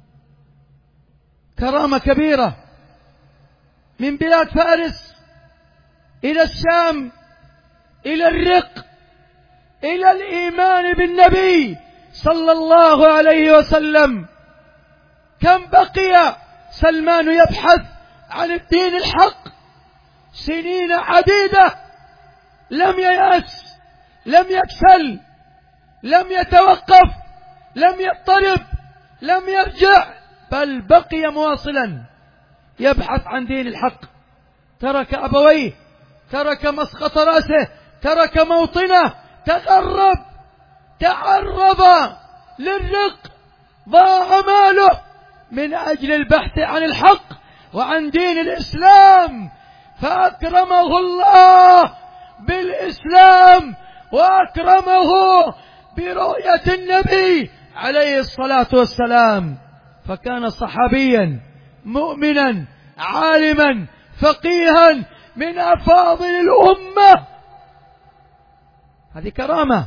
كرامة كبيرة، من بلاد فارس إلى الشام، إلى الرق، إلى الإيمان بالنبي صلى الله عليه وسلم. كم بقي سلمان يبحث عن الدين الحق؟ سنين عديدة، لم ييأس، لم يكسل، لم يتوقف، لم يضطرب، لم يرجع، بل بقي مواصلا يبحث عن دين الحق. ترك أبويه، ترك مسقط رأسه، ترك موطنه، تغرب، تعرض للرق، ضاع ماله من أجل البحث عن الحق وعن دين الإسلام، فأكرمه الله بالإسلام وأكرمه برؤية النبي عليه الصلاة والسلام، فكان صحابيا مؤمنا عالما فقيها من أفاضل الأمة. هذه كرامة،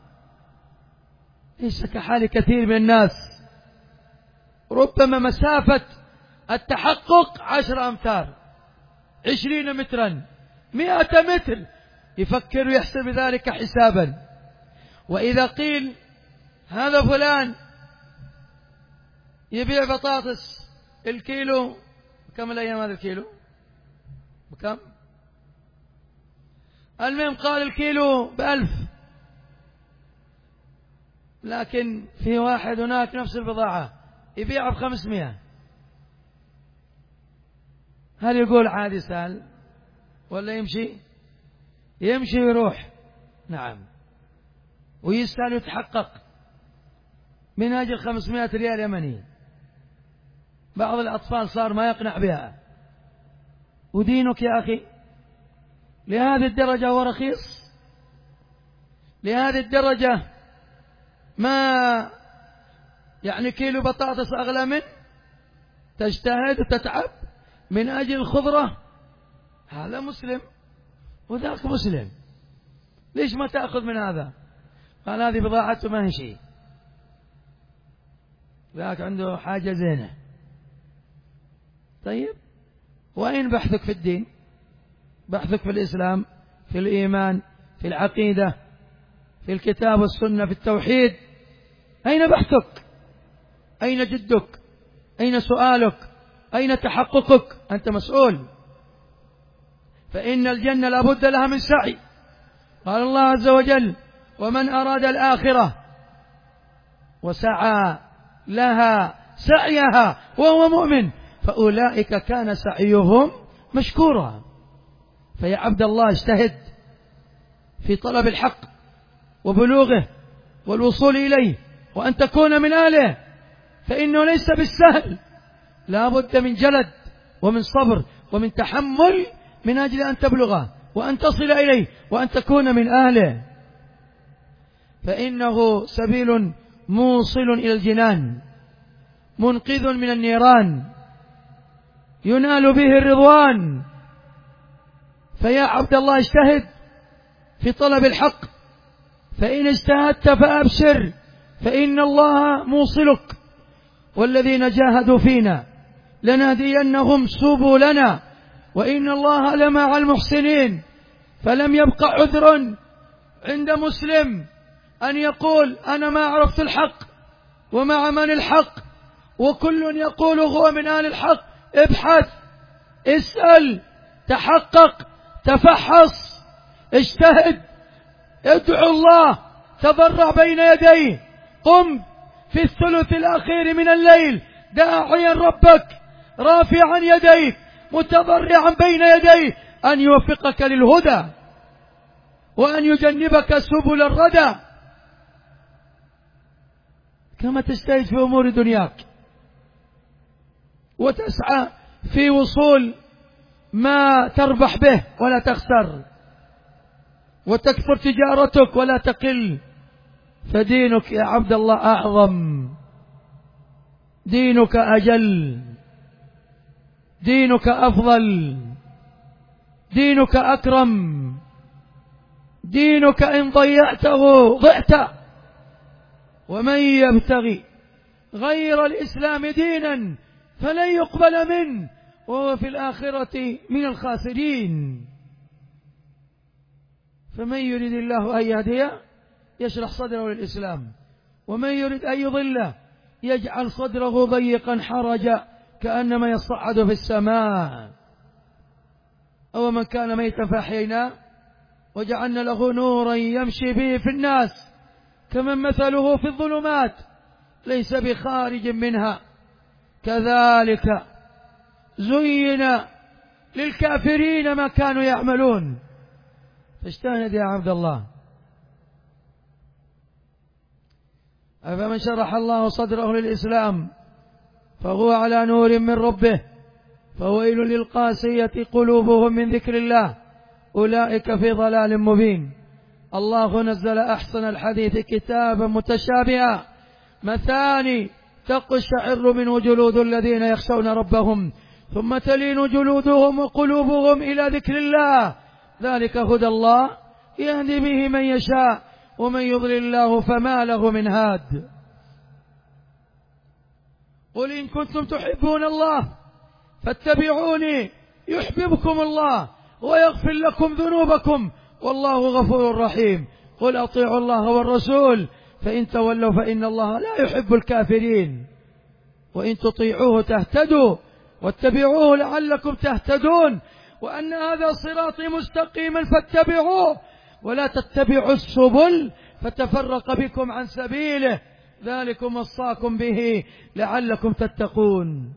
ليس كحال كثير من الناس، ربما مسافة التحقق عشر أمتار، عشرين مترا، مئة متر، يفكر ويحسب ذلك حسابا. وإذا قيل هذا فلان يبيع بطاطس الكيلو كم الأيام هذا الكيلو بكم؟ المهم قال الكيلو بألف، لكن في واحد هناك نفس البضاعة يبيعها بخمسمائة، هل يقول عادي سهل ولا يمشي؟ يمشي ويروح، نعم، ويسأل يتحقق من أجل خمسمائة ريال يمني. بعض الأطفال صار ما يقنع بها. ودينك يا أخي لهذه الدرجة هو رخيص؟ لهذه الدرجة ما يعني كيلو بطاطس أغلى من تجتهد وتتعب من أجل الخضرة؟ هذا مسلم وذاك مسلم، ليش ما تأخذ من هذا؟ قال هذه بضاعته ما هي شيء، ذاك عنده حاجة زينة. طيب وأين بحثك في الدين؟ بحثك في الإسلام، في الإيمان، في العقيدة، في الكتاب والسنة، في التوحيد، أين بحثك؟ أين جدك؟ أين سؤالك؟ أين تحققك؟ أنت مسؤول، فإن الجنة لابد لها من سعي. قال الله عز وجل ومن أراد الآخرة وسعى لها سعيها وهو مؤمن فأولئك كان سعيهم مشكورا. فيا عبد الله اجتهد في طلب الحق وبلوغه والوصول إليه وأن تكون من أهله، فإنه ليس بالسهل، لا بد من جلد ومن صبر ومن تحمل من أجل أن تبلغه وأن تصل إليه وأن تكون من أهله، فإنه سبيل موصل إلى الجنان منقذ من النيران ينال به الرضوان. فيا عبد الله اجتهد في طلب الحق، فإن اجتهدت فأبشر، فإن الله موصلك، والذين جاهدوا فينا لنهدينهم سبلنا وإن الله لمع المحسنين. فلم يبق عذر عند مسلم أن يقول أنا ما عرفت الحق ومع من الحق، وكل يقول هو من أهل الحق. ابحث، اسأل، تحقق، تفحص، اجتهد، ادعو الله، تضرع بين يديه، قم في الثلث الأخير من الليل داعيا ربك رافعا يديك متضرعا بين يديه أن يوفقك للهدى وأن يجنبك سبل الردى، كما تجتهد في أمور دنياك وتسعى في وصول ما تربح به ولا تخسر، وتكثر تجارتك ولا تقل. فدينك يا عبد الله أعظم، دينك أجل، دينك أفضل، دينك أكرم، دينك إن ضيعته ضعت. ومن يبتغي غير الإسلام دينا فلن يقبل منه وهو في الآخرة من الخاسرين. فمن يريد الله أن يهديه يشرح صدره للإسلام، ومن يريد أن يضله يجعل صدره ضيقا حرجا كأنما يصعد في السماء. أو من كان ميتا فأحييناه وجعلنا له نورا يمشي به في الناس كمن مثله في الظلمات ليس بخارج منها كذلك زين للكافرين ما كانوا يعملون. فاجتهد يا عبد الله. أفمن شرح الله صدره للإسلام فهو على نور من ربه فويل للقاسية قلوبهم من ذكر الله أولئك في ضلال مبين. الله نزل أحسن الحديث كتابا متشابها مثاني تقشعر منه جلود الذين يخشون ربهم ثم تلين جلودهم وقلوبهم إلى ذكر الله ذلك هدى الله يهدي به من يشاء ومن يضلل الله فما له من هاد. قل إن كنتم تحبون الله فاتبعوني يحببكم الله ويغفر لكم ذنوبكم والله غفور رحيم. قل أطيعوا الله والرسول فإن تولوا فإن الله لا يحب الكافرين وإن تطيعوه تهتدوا واتبعوه لعلكم تهتدون وأن هذا صراطي مستقيما فاتبعوه ولا تتبعوا السبل فتفرق بكم عن سبيله ذلكم وصاكم به لعلكم تتقون.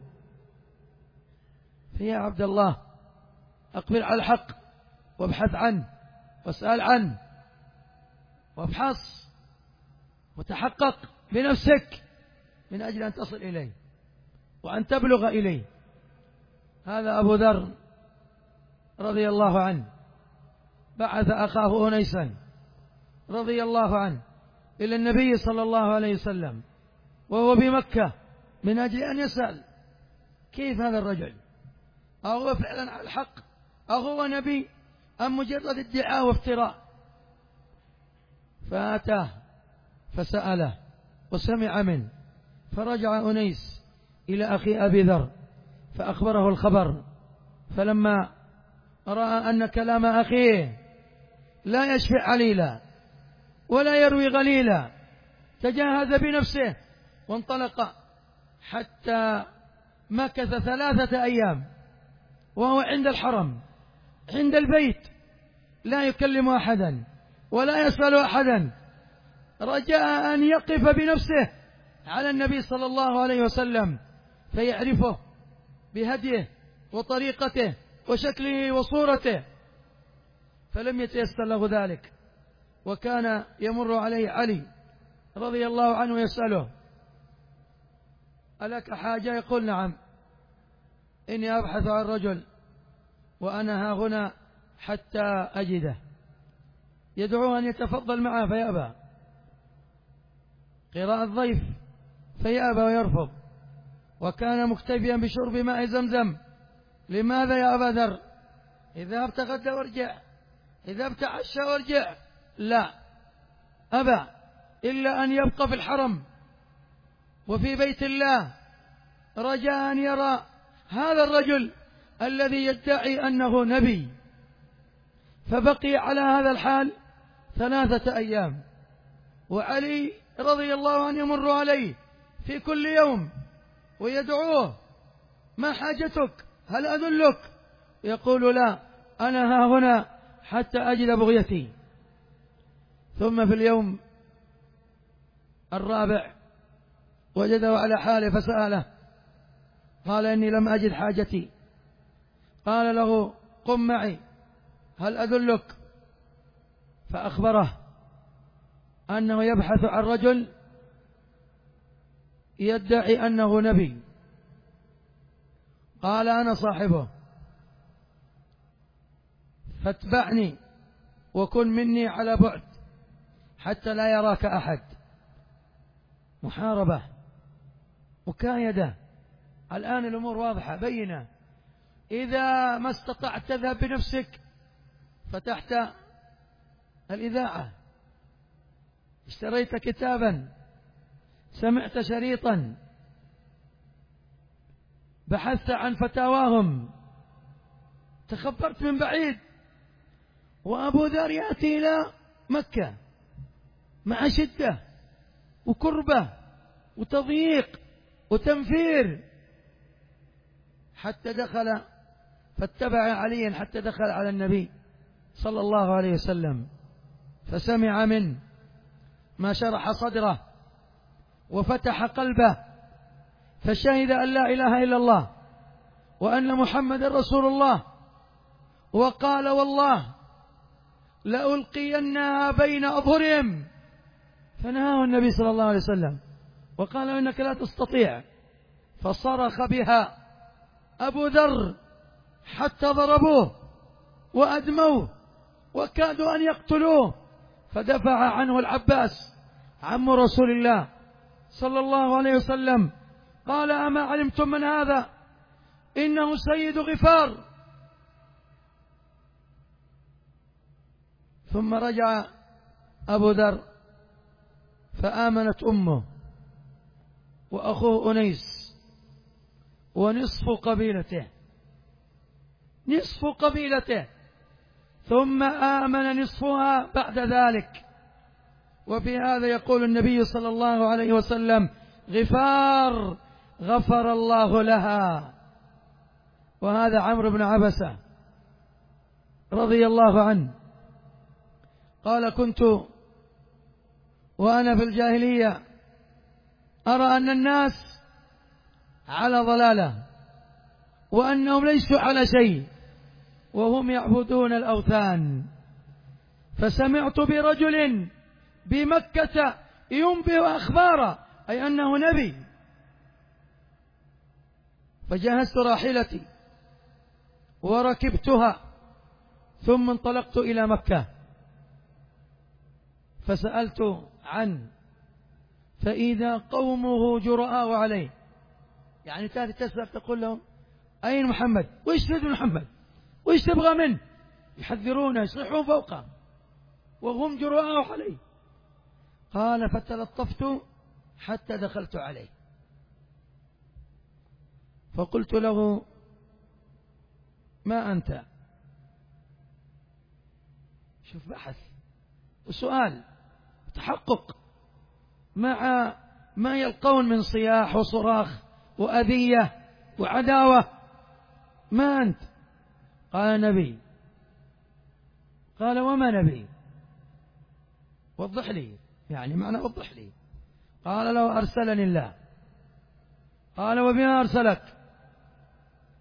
فيا عبد الله أقبل على الحق وابحث عنه واسأل عنه وابحث وتحقق بنفسك من أجل أن تصل إليه وأن تبلغ إليه. هذا أبو ذر رضي الله عنه بعث أخاه أنيسا رضي الله عنه إلى النبي صلى الله عليه وسلم وهو بمكة من أجل أن يسأل كيف هذا الرجل، أهو فعلا على الحق، أهو نبي أم مجرد ادعاء وافتراء. فأتاه فسأله وسمع منه فرجع أنيس إلى أخي أبي ذر فأخبره الخبر، فلما رأى أن كلام أخيه لا يشفع عليلا ولا يروي غليلا تجهز بنفسه وانطلق حتى مكث ثلاثة أيام وهو عند الحرم عند البيت لا يكلم أحدا ولا يسأل أحدا، رجاء أن يقف بنفسه على النبي صلى الله عليه وسلم فيعرفه بهديه وطريقته وشكله وصورته، فلم يتيسر له ذلك. وكان يمر عليه علي رضي الله عنه يسأله: ألك حاجة؟ يقول: نعم، إني أبحث عن رجل وأنا ها هنا حتى أجده. يدعوه أن يتفضل معه فيأبى، قراءة ضيف فيأبى ويرفض، وكان مكتفيا بشرب ماء زمزم. لماذا يا أبا ذر؟ إذا ابتغدى وارجع، إذا ابتعشى وارجع. لا، أبى إلا أن يبقى في الحرم وفي بيت الله رجاء أن يرى هذا الرجل الذي يدعي أنه نبي. فبقي على هذا الحال ثلاثة أيام، وعلي رضي الله عنه يمر عليه في كل يوم ويدعوه: ما حاجتك؟ هل أدلك؟ يقول: لا، أنا ها هنا حتى أجد بغيتي. ثم في اليوم الرابع وجده على حاله فسأله، قال: إني لم أجد حاجتي. قال له: قم معي، هل أدلك؟ فأخبره أنه يبحث عن رجل يدعي أنه نبي. قال: أنا صاحبه، فاتبعني وكن مني على بعد حتى لا يراك أحد. محاربة، مكايدة. الآن الأمور واضحة بينة. إذا ما استطعت تذهب بنفسك فتحت الإذاعة، اشتريت كتابا، سمعت شريطا، بحثت عن فتاواهم، تخبرت من بعيد. وأبو ذر يأتي إلى مكة مع شدة وكربة وتضييق وتنفير، حتى دخل فاتبع عليا حتى دخل على النبي صلى الله عليه وسلم، فسمع منه ما شرح صدره وفتح قلبه، فشهد أن لا إله إلا الله وأن محمد رسول الله، وقال: والله لألقينها بين أظهرهم. فنهاه النبي صلى الله عليه وسلم وقال: إنك لا تستطيع. فصرخ بها أبو ذر حتى ضربوه وأدموه وكادوا أن يقتلوه، فدفع عنه العباس عم رسول الله صلى الله عليه وسلم، قال: أما علمتم من هذا؟ إنه سيد غفار. ثم رجع أبو ذر فآمنت أمه وأخوه أنيس ونصف قبيلته، نصف قبيلته، ثم آمن نصفها بعد ذلك. وفي هذا يقول النبي صلى الله عليه وسلم: غفار غفر الله لها. وهذا عمرو بن عبسة رضي الله عنه قال: كنت وأنا في الجاهلية أرى أن الناس على ضلالة وأنهم ليسوا على شيء وهم يعبدون الأوثان، فسمعت برجل بمكة ينبئ أخبارا، أي أنه نبي، فجهزت راحلتي وركبتها ثم انطلقت إلى مكة فسألت عنه، فإذا قومه جرآء عليه، يعني تأتي تسأل تقول لهم: أين محمد؟ وإيش تريد محمد؟ وإيش تبغى منه؟ يحذرونه يصيحون فوقه وهم جرآء عليه. قال: فتلطفت حتى دخلت عليه فقلت له: ما أنت؟ شوف، بحث وسؤال تحقق مع ما يلقون من صياح وصراخ وأذية وعداوة. ما أنت؟ قال: نبي. قال: وما نبي؟ وضح لي، يعني معنى وضح لي. قال: لو أرسلني الله. قال: وبما أرسلك؟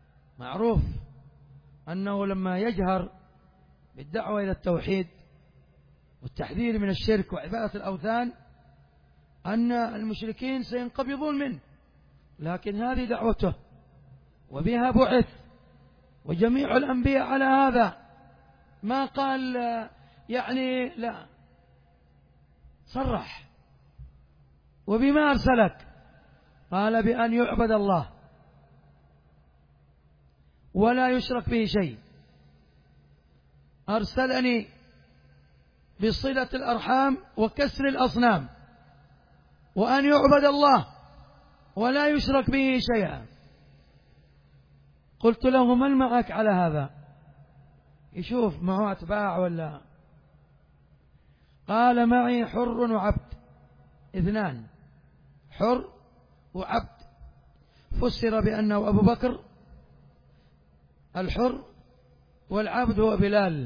معروف أنه لما يجهر بالدعوة إلى التوحيد والتحذير من الشرك وعبادة الأوثان أن المشركين سينقبضون منه، لكن هذه دعوته وبها بعث، وجميع الأنبياء على هذا، ما قال يعني لا، صرح. وبما أرسلك؟ قال بأن يعبد الله ولا يشرك به شيء. أرسلني بصلة الأرحام وكسر الأصنام، وأن يعبد الله ولا يشرك به شيئا. قلت له من معك على هذا؟ يشوف معه أتباع ولا؟ قال معي حر وعبد، اثنان، حر وعبد. فسر بأنه أبو بكر الحر والعبد هو بلال.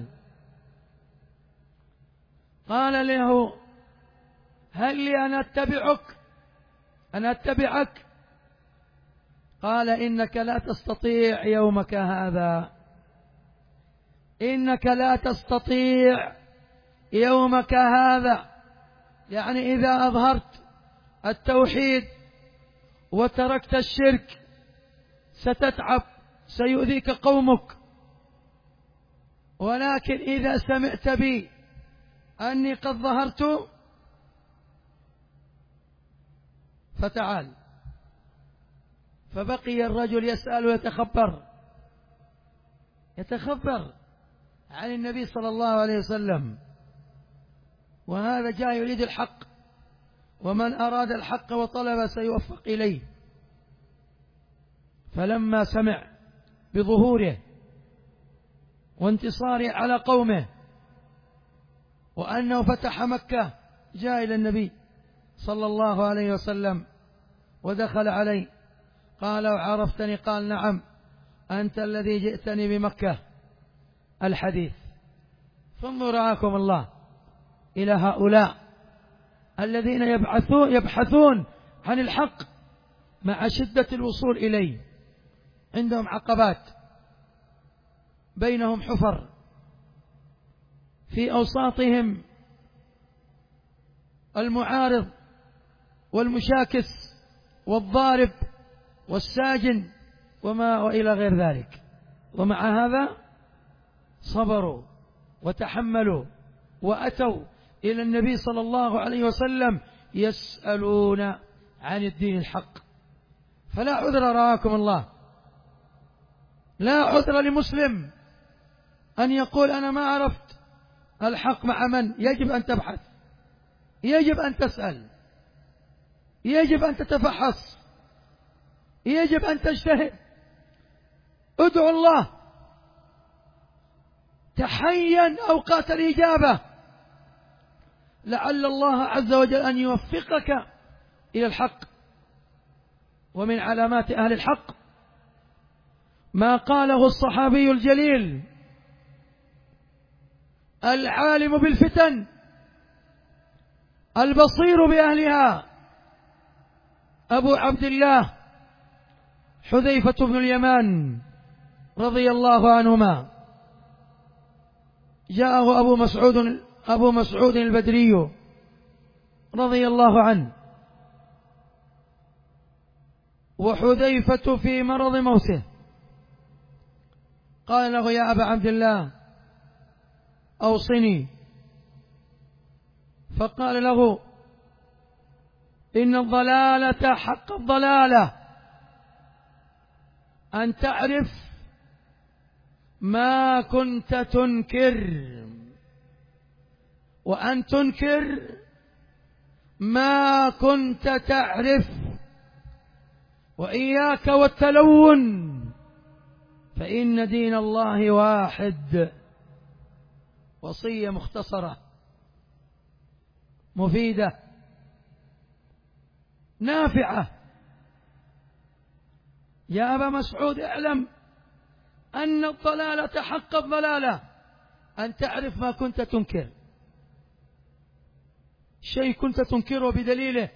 قال له هل لي أن أتبعك أن أتبعك؟ قال إنك لا تستطيع يومك هذا، إنك لا تستطيع يومك هذا، يعني إذا أظهرت التوحيد وتركت الشرك ستتعب، سيؤذيك قومك، ولكن إذا سمعت بي أني قد ظهرت فتعال. فبقي الرجل يسأل ويتخبر يتخبر عن النبي صلى الله عليه وسلم، وهذا جاء يريد الحق، ومن أراد الحق وطلب سيوفق إليه. فلما سمع بظهوره وانتصاره على قومه وأنه فتح مكة، جاء إلى النبي صلى الله عليه وسلم ودخل عليه. قال عرفتني؟ قال نعم، أنت الذي جئتني بمكة. الحديث. فانظر رعاكم الله إلى هؤلاء الذين يبحثون, يبحثون عن الحق مع شدة الوصول إليه، عندهم عقبات، بينهم حفر، في أوساطهم المعارض والمشاكس والضارب والساجن وما وإلى غير ذلك، ومع هذا صبروا وتحملوا وأتوا إلى النبي صلى الله عليه وسلم يسألون عن الدين الحق. فلا عذر رعاكم الله، لا عذر لمسلم أن يقول أنا ما عرفت الحق مع من. يجب أن تبحث، يجب أن تسأل، يجب أن تتفحص، يجب أن تجتهد. ادعو الله، تحين أوقات الإجابة، لعل الله عز وجل أن يوفقك إلى الحق. ومن علامات أهل الحق ما قاله الصحابي الجليل العالم بالفتن البصير بأهلها أبو عبد الله حذيفة بن اليمان رضي الله عنهما. جاءه أبو مسعود أبو مسعود البدري رضي الله عنه، وحذيفة في مرض موته. قال له يا أبا عبد الله أوصني. فقال له إن الضلالة حق الضلالة أن تعرف ما كنت تنكر، وأن تنكر ما كنت تعرف، وإياك والتلون فإن دين الله واحد. وصية مختصرة مفيدة نافعة. يا أبا مسعود اعلم أن الضلالة حق الضلالة أن تعرف ما كنت تنكر. شيء كنت تنكره بدليله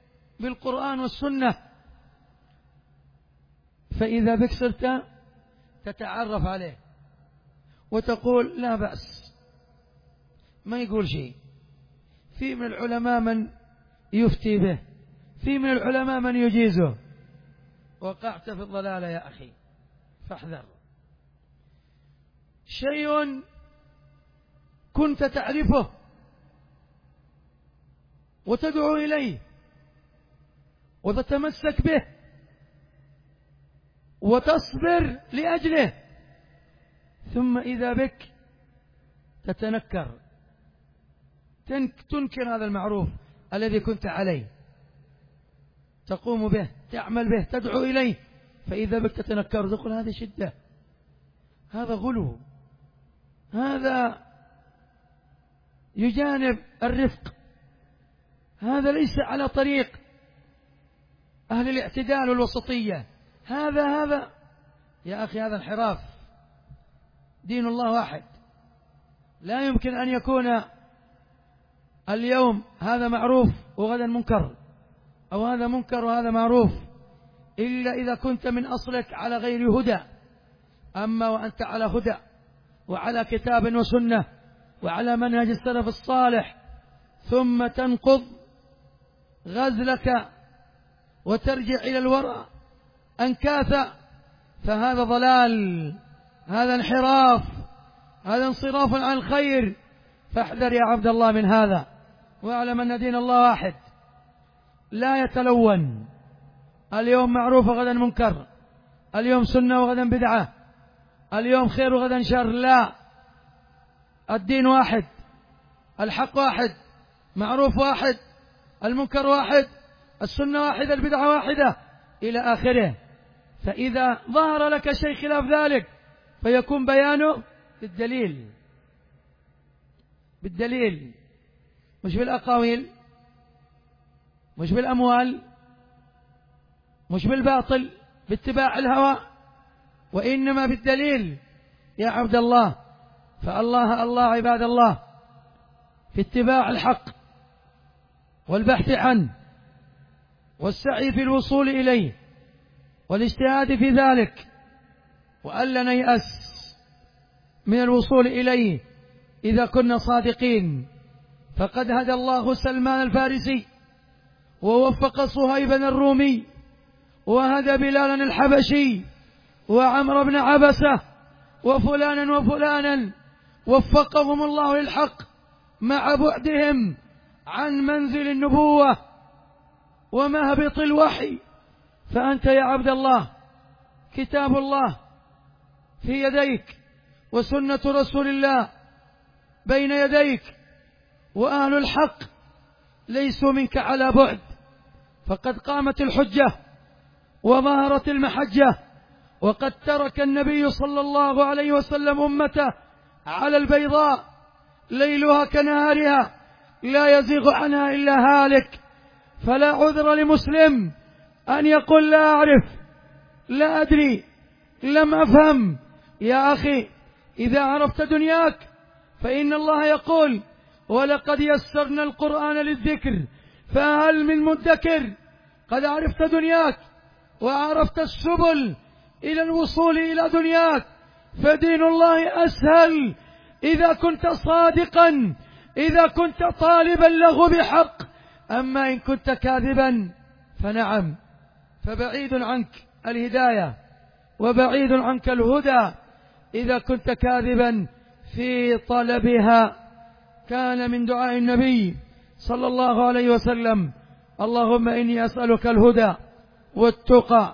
بالقرآن والسنة، فإذا بك صرت تتعرف عليه وتقول لا بأس، ما يقول شيء. في من العلماء من يفتي به، في من العلماء من يجيزه. وقعت في الضلال يا أخي، فاحذر. شيء كنت تعرفه وتدعو إليه وتتمسك به وتصبر لأجله، ثم إذا بك تتنكر، تنكر هذا المعروف الذي كنت عليه، تقوم به، تعمل به، تدعو إليه، فإذا بك تتنكر، تقول هذه شدة، هذا غلو، هذا يجانب الرفق، هذا ليس على طريق أهل الاعتدال والوسطية، هذا هذا يا أخي هذا انحراف. دين الله واحد، لا يمكن أن يكون اليوم هذا معروف وغدا منكر، أو هذا منكر وهذا معروف، إلا إذا كنت من أصلك على غير هدى. أما وأنت على هدى وعلى كتاب وسنة وعلى منهج السلف الصالح، ثم تنقض غزلك وترجع إلى الوراء أنكاثا، فهذا ضلال، هذا انحراف، هذا انصراف عن الخير. فاحذر يا عبد الله من هذا، واعلم أن دين الله واحد، لا يتلون. اليوم معروف وغدا منكر، اليوم سنة وغدا بدعة، اليوم خير وغدا شر، لا، الدين واحد، الحق واحد، معروف واحد، المنكر واحد، السنة واحدة، البدعة واحدة، إلى آخره. فإذا ظهر لك شيء خلاف ذلك فيكون بيانه بالدليل، بالدليل، مش بالأقاويل، مش بالأموال، مش بالباطل، باتباع الهوى، وإنما بالدليل يا عبد الله. فالله الله عباد الله في اتباع الحق والبحث عنه والسعي في الوصول إليه والاجتهاد في ذلك، وألا نيأس من الوصول إليه إذا كنا صادقين. فقد هدى الله سلمان الفارسي، ووفق صهيبا الرومي، وهدى بلالا الحبشي، وعمر بن عبسة، وفلانا وفلانا، وفقهم الله للحق مع بعدهم عن منزل النبوة ومهبط الوحي. فأنت يا عبد الله كتاب الله في يديك، وسنة رسول الله بين يديك، وأهل الحق ليسوا منك على بعد. فقد قامت الحجة وظهرت المحجة، وقد ترك النبي صلى الله عليه وسلم أمته على البيضاء ليلها كنهارها لا يزيغ عنها إلا هالك. فلا عذر لمسلم أن يقول لا أعرف، لا أدري، لم أفهم. يا أخي إذا عرفت دنياك فإن الله يقول ولقد يسرنا القرآن للذكر فهل من مدكر. قد عرفت دنياك وعرفت السبل إلى الوصول إلى دنياك، فدين الله أسهل إذا كنت صادقا، إذا كنت طالبا له بحق. أما إن كنت كاذبا فنعم، فبعيد عنك الهداية وبعيد عنك الهدى إذا كنت كاذبا في طلبها. كان من دعاء النبي صلى الله عليه وسلم اللهم إني أسألك الهدى والتقى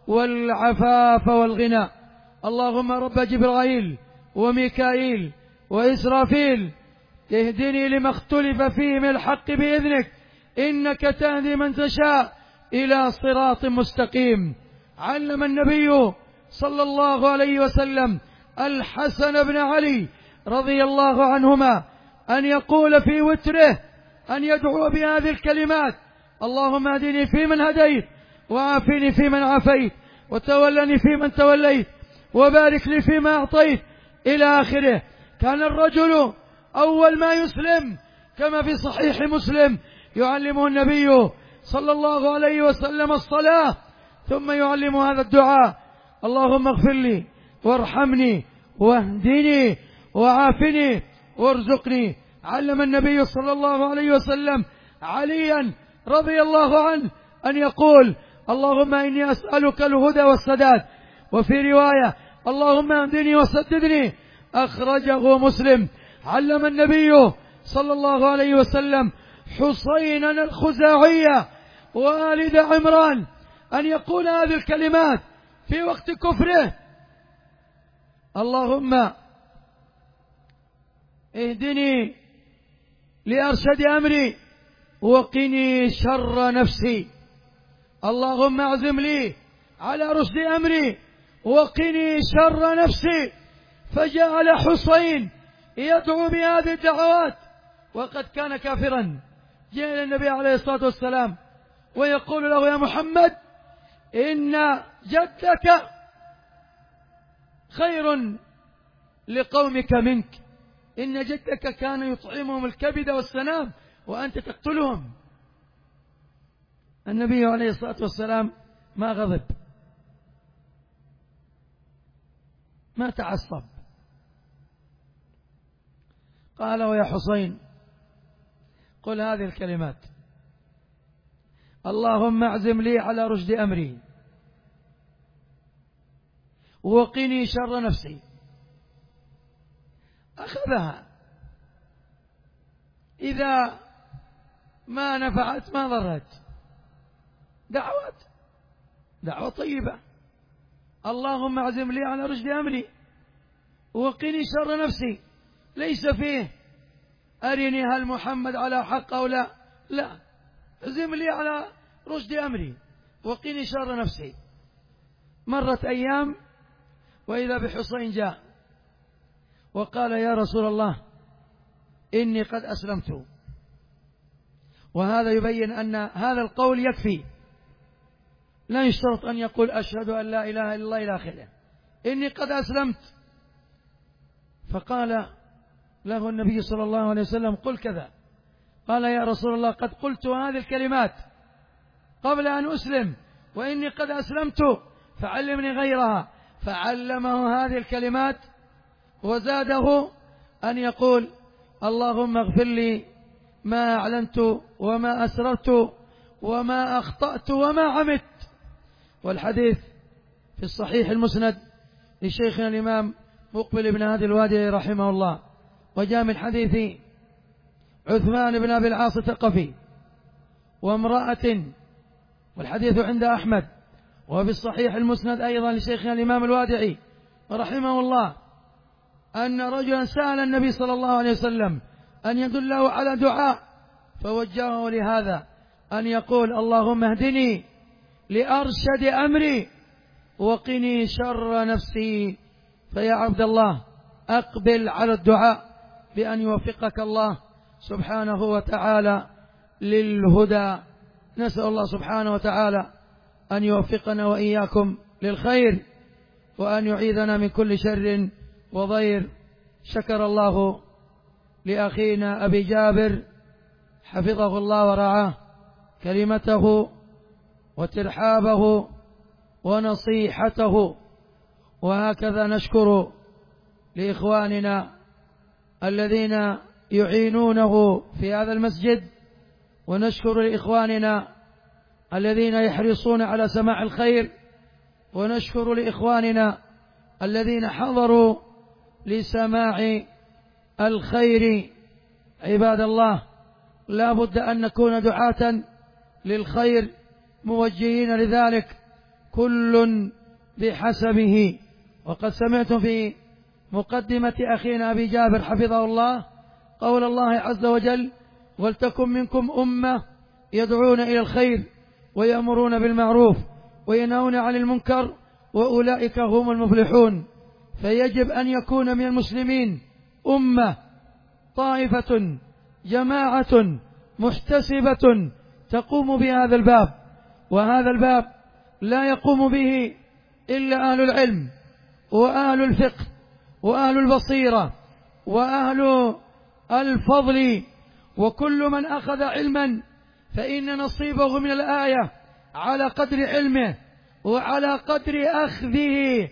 والعفاف والغنى. اللهم رب جبرائيل وميكائيل وإسرافيل اهدني لما اختلف فيه من الحق بإذنك إنك تهدي من تشاء إلى صراط مستقيم. علم النبي صلى الله عليه وسلم الحسن بن علي رضي الله عنهما أن يقول في وتره، أن يدعو بهذه الكلمات: اللهم اهدني فيمن هديت، وعافني فيمن عافيت، وتولني فيمن توليت، وبارك لي فيما أعطيت، إلى آخره. كان الرجل أول ما يسلم كما في صحيح مسلم يعلمه النبي صلى الله عليه وسلم الصلاة، ثم يعلم هذا الدعاء: اللهم اغفر لي وارحمني واهدني وعافني وارزقني. علم النبي صلى الله عليه وسلم عليا رضي الله عنه أن يقول: اللهم إني أسألك الهدى والسداد، وفي رواية: اللهم اهدني وسددني. أخرجه مسلم. علم النبي صلى الله عليه وسلم حسينا الخزاعية والد عمران أن يقول هذه الكلمات في وقت كفره: اللهم اهدني لأرشد أمري وقني شر نفسي. اللهم اعزم لي على رشد أمري وقني شر نفسي. فجعل حسين يدعو بهذه الدعوات وقد كان كافرا. جاء إلى النبي عليه الصلاة والسلام ويقول له: يا محمد، إن جدك خير لقومك منك، إن جدك كان يطعمهم الكبد والسنام وأنت تقتلهم. النبي عليه الصلاة والسلام ما غضب، ما تعصب، قال: ويا حسين قل هذه الكلمات: اللهم اعزم لي على رشد أمري وقني شر نفسي. أخذها، إذا ما نفعت ما ضرت. دعوات دعوة طيبة: اللهم اعزم لي على رشد أمري وقني شر نفسي. ليس فيه أرني هل محمد على حق أو لا، لا، اعزم لي على رشد أمري وقني شر نفسي. مرت أيام وإذا بحسين جاء وقال: يا رسول الله، إني قد أسلمت. وهذا يبين أن هذا القول يكفي، لا يشترط أن يقول: أشهد أن لا إله إلا الله إلى آخره، إني قد أسلمت. فقال له النبي صلى الله عليه وسلم: قل كذا. قال: يا رسول الله، قد قلت هذه الكلمات قبل أن أسلم، وإني قد أسلمت، فعلمني غيرها. فعلمه هذه الكلمات وزاده أن يقول: اللهم اغفر لي ما أعلنت وما أسررت وما أخطأت وما عمدت. والحديث في الصحيح المسند لشيخنا الإمام مقبل بن هادي الوادعي رحمه الله. وجاء من حديث عثمان بن أبي العاص الثقفي وامرأة، والحديث عند أحمد، وفي الصحيح المسند أيضا لشيخنا الإمام الوادعي رحمه الله، أن رجلا سأل النبي صلى الله عليه وسلم أن يدله على دعاء، فوجهه لهذا أن يقول: اللهم اهدني لأرشد أمري وقني شر نفسي. فيا عبد الله، أقبل على الدعاء بأن يوفقك الله سبحانه وتعالى للهدى. نسأل الله سبحانه وتعالى أن يوفقنا وإياكم للخير، وأن يعيذنا من كل شر وضير. شكر الله لأخينا أبي جابر حفظه الله ورعاه كلمته وترحابه ونصيحته، وهكذا نشكر لإخواننا الذين يعينونه في هذا المسجد، ونشكر لإخواننا الذين يحرصون على سماع الخير، ونشكر لإخواننا الذين حضروا لسماع الخير. عباد الله، لا بد أن نكون دعاة للخير موجهين لذلك، كل بحسبه. وقد سمعتم في مقدمة أخينا أبي جابر حفظه الله قول الله عز وجل: ولتكن منكم أمة يدعون إلى الخير ويأمرون بالمعروف وينهون عن المنكر وأولئك هم المفلحون. فيجب أن يكون من المسلمين أمة، طائفة، جماعة محتسبة تقوم بهذا الباب، وهذا الباب لا يقوم به إلا أهل العلم وأهل الفقه وأهل البصيرة وأهل الفضل. وكل من أخذ علما فإن نصيبه من الآية على قدر علمه وعلى قدر أخذه،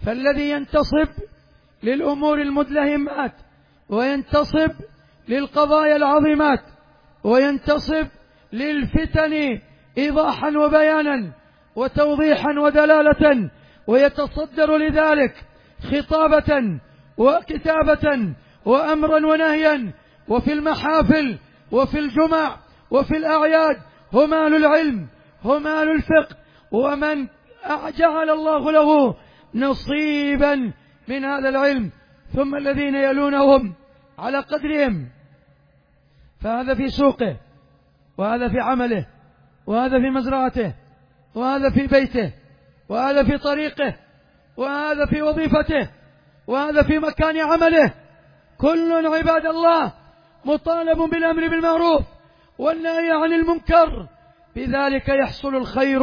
فالذي ينتصب للأمور المدلهمات وينتصب للقضايا العظيمات وينتصب للفتن إيضاحا وبيانا وتوضيحا ودلالة ويتصدر لذلك خطابة وكتابة وأمرا ونهيا وفي المحافل وفي الجمع وفي الأعياد هم أهل العلم هم أهل الفقه ومن جعل الله له نصيبا من هذا العلم، ثم الذين يلونهم على قدرهم، فهذا في سوقه وهذا في عمله وهذا في مزرعته وهذا في بيته وهذا في طريقه وهذا في وظيفته وهذا في مكان عمله. كل عباد الله مطالب بالأمر بالمعروف والنهي عن المنكر، بذلك يحصل الخير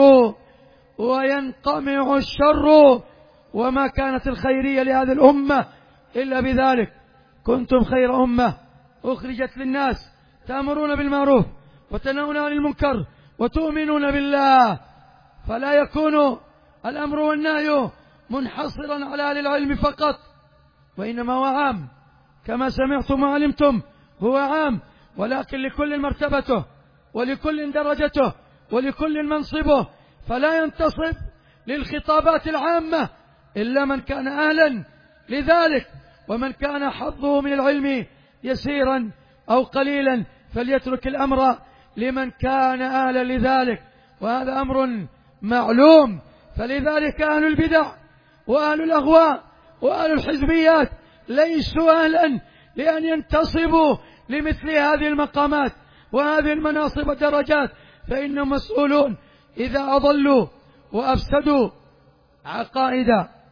وينقمع الشر، وما كانت الخيرية لهذه الأمة إلا بذلك. كنتم خير أمة أخرجت للناس تأمرون بالمعروف وتنهون عن المنكر وتؤمنون بالله، فلا يكون الأمر والنهي منحصرا على أهل العلم فقط، وإنما هو عام كما سمعتم وعلمتم، هو عام، ولكن لكل مرتبته ولكل درجته ولكل منصبه، فلا ينتصب للخطابات العامة إلا من كان أهلا لذلك، ومن كان حظه من العلم يسيرا أو قليلا فليترك الأمر لمن كان أهلا لذلك، وهذا أمر معلوم. فلذلك أهل البدع وأهل الأهواء وأهل الحزبيات ليسوا أهلا لأن ينتصبوا لمثل هذه المقامات وهذه المناصب والدرجات، فإنهم مسؤولون إذا أضلوا وأفسدوا عقائد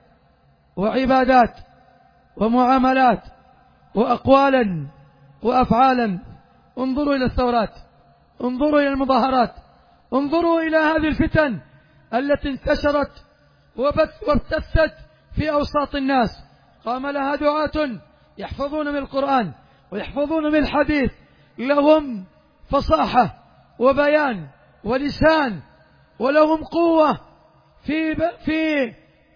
وعبادات ومعاملات وأقوالا وأفعالا. انظروا إلى الثورات، انظروا إلى المظاهرات، انظروا إلى هذه الفتن التي انتشرت وابتثت في أوساط الناس، قام لها دعاة يحفظون من القرآن ويحفظون من الحديث، لهم فصاحة وبيان ولسان ولهم قوة في في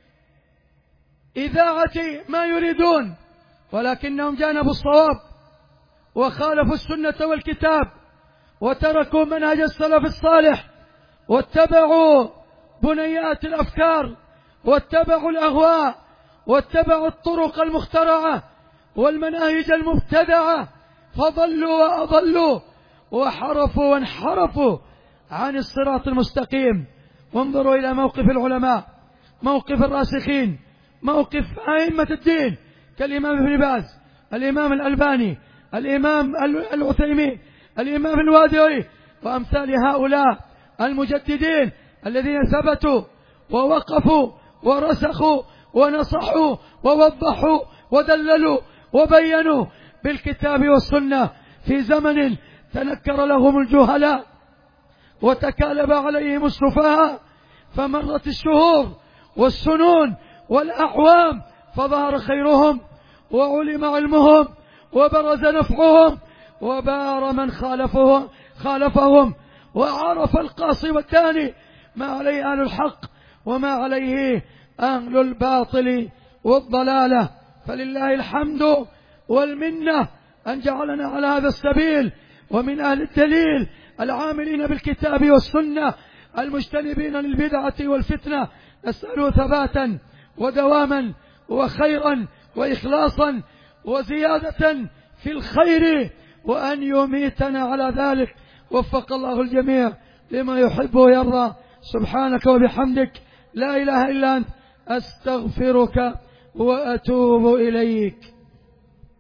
إذاعة ما يريدون، ولكنهم جانبوا الصواب وخالفوا السنة والكتاب وتركوا منهج السلف الصالح واتبعوا بنيات الأفكار واتبعوا الأهواء واتبعوا الطرق المخترعة والمناهج المبتدعة، فضلوا وأضلوا وحرفوا وانحرفوا عن الصراط المستقيم. وانظروا إلى موقف العلماء، موقف الراسخين، موقف أئمة الدين كالإمام ابن باز، الإمام الألباني، الإمام العثيمين، الإمام الوادعي، وأمثال هؤلاء المجددين الذين ثبتوا ووقفوا ورسخوا ونصحوا ووضحوا ودللوا وبينوا بالكتاب والسنة في زمن تنكر لهم الجهلاء وتكالب عليهم السفهاء، فمرت الشهور والسنون والأعوام فظهر خيرهم وعلم علمهم وبرز نفعهم وبار من خالفهم خالفهم وعرف القاصي والثاني ما عليه أهل الحق وما عليه أهل الباطل والضلالة. فلله الحمد والمنة أن جعلنا على هذا السبيل ومن أهل الدليل العاملين بالكتاب والسنة المجتنبين للبدعة والفتنة، نسأله ثباتا ودواما وخيرا وإخلاصا وزيادة في الخير، وأن يميتنا على ذلك. وفق الله الجميع لما يحب ويرضى. سبحانك وبحمدك، لا إله إلا أنت، أستغفرك وأتوب إليك.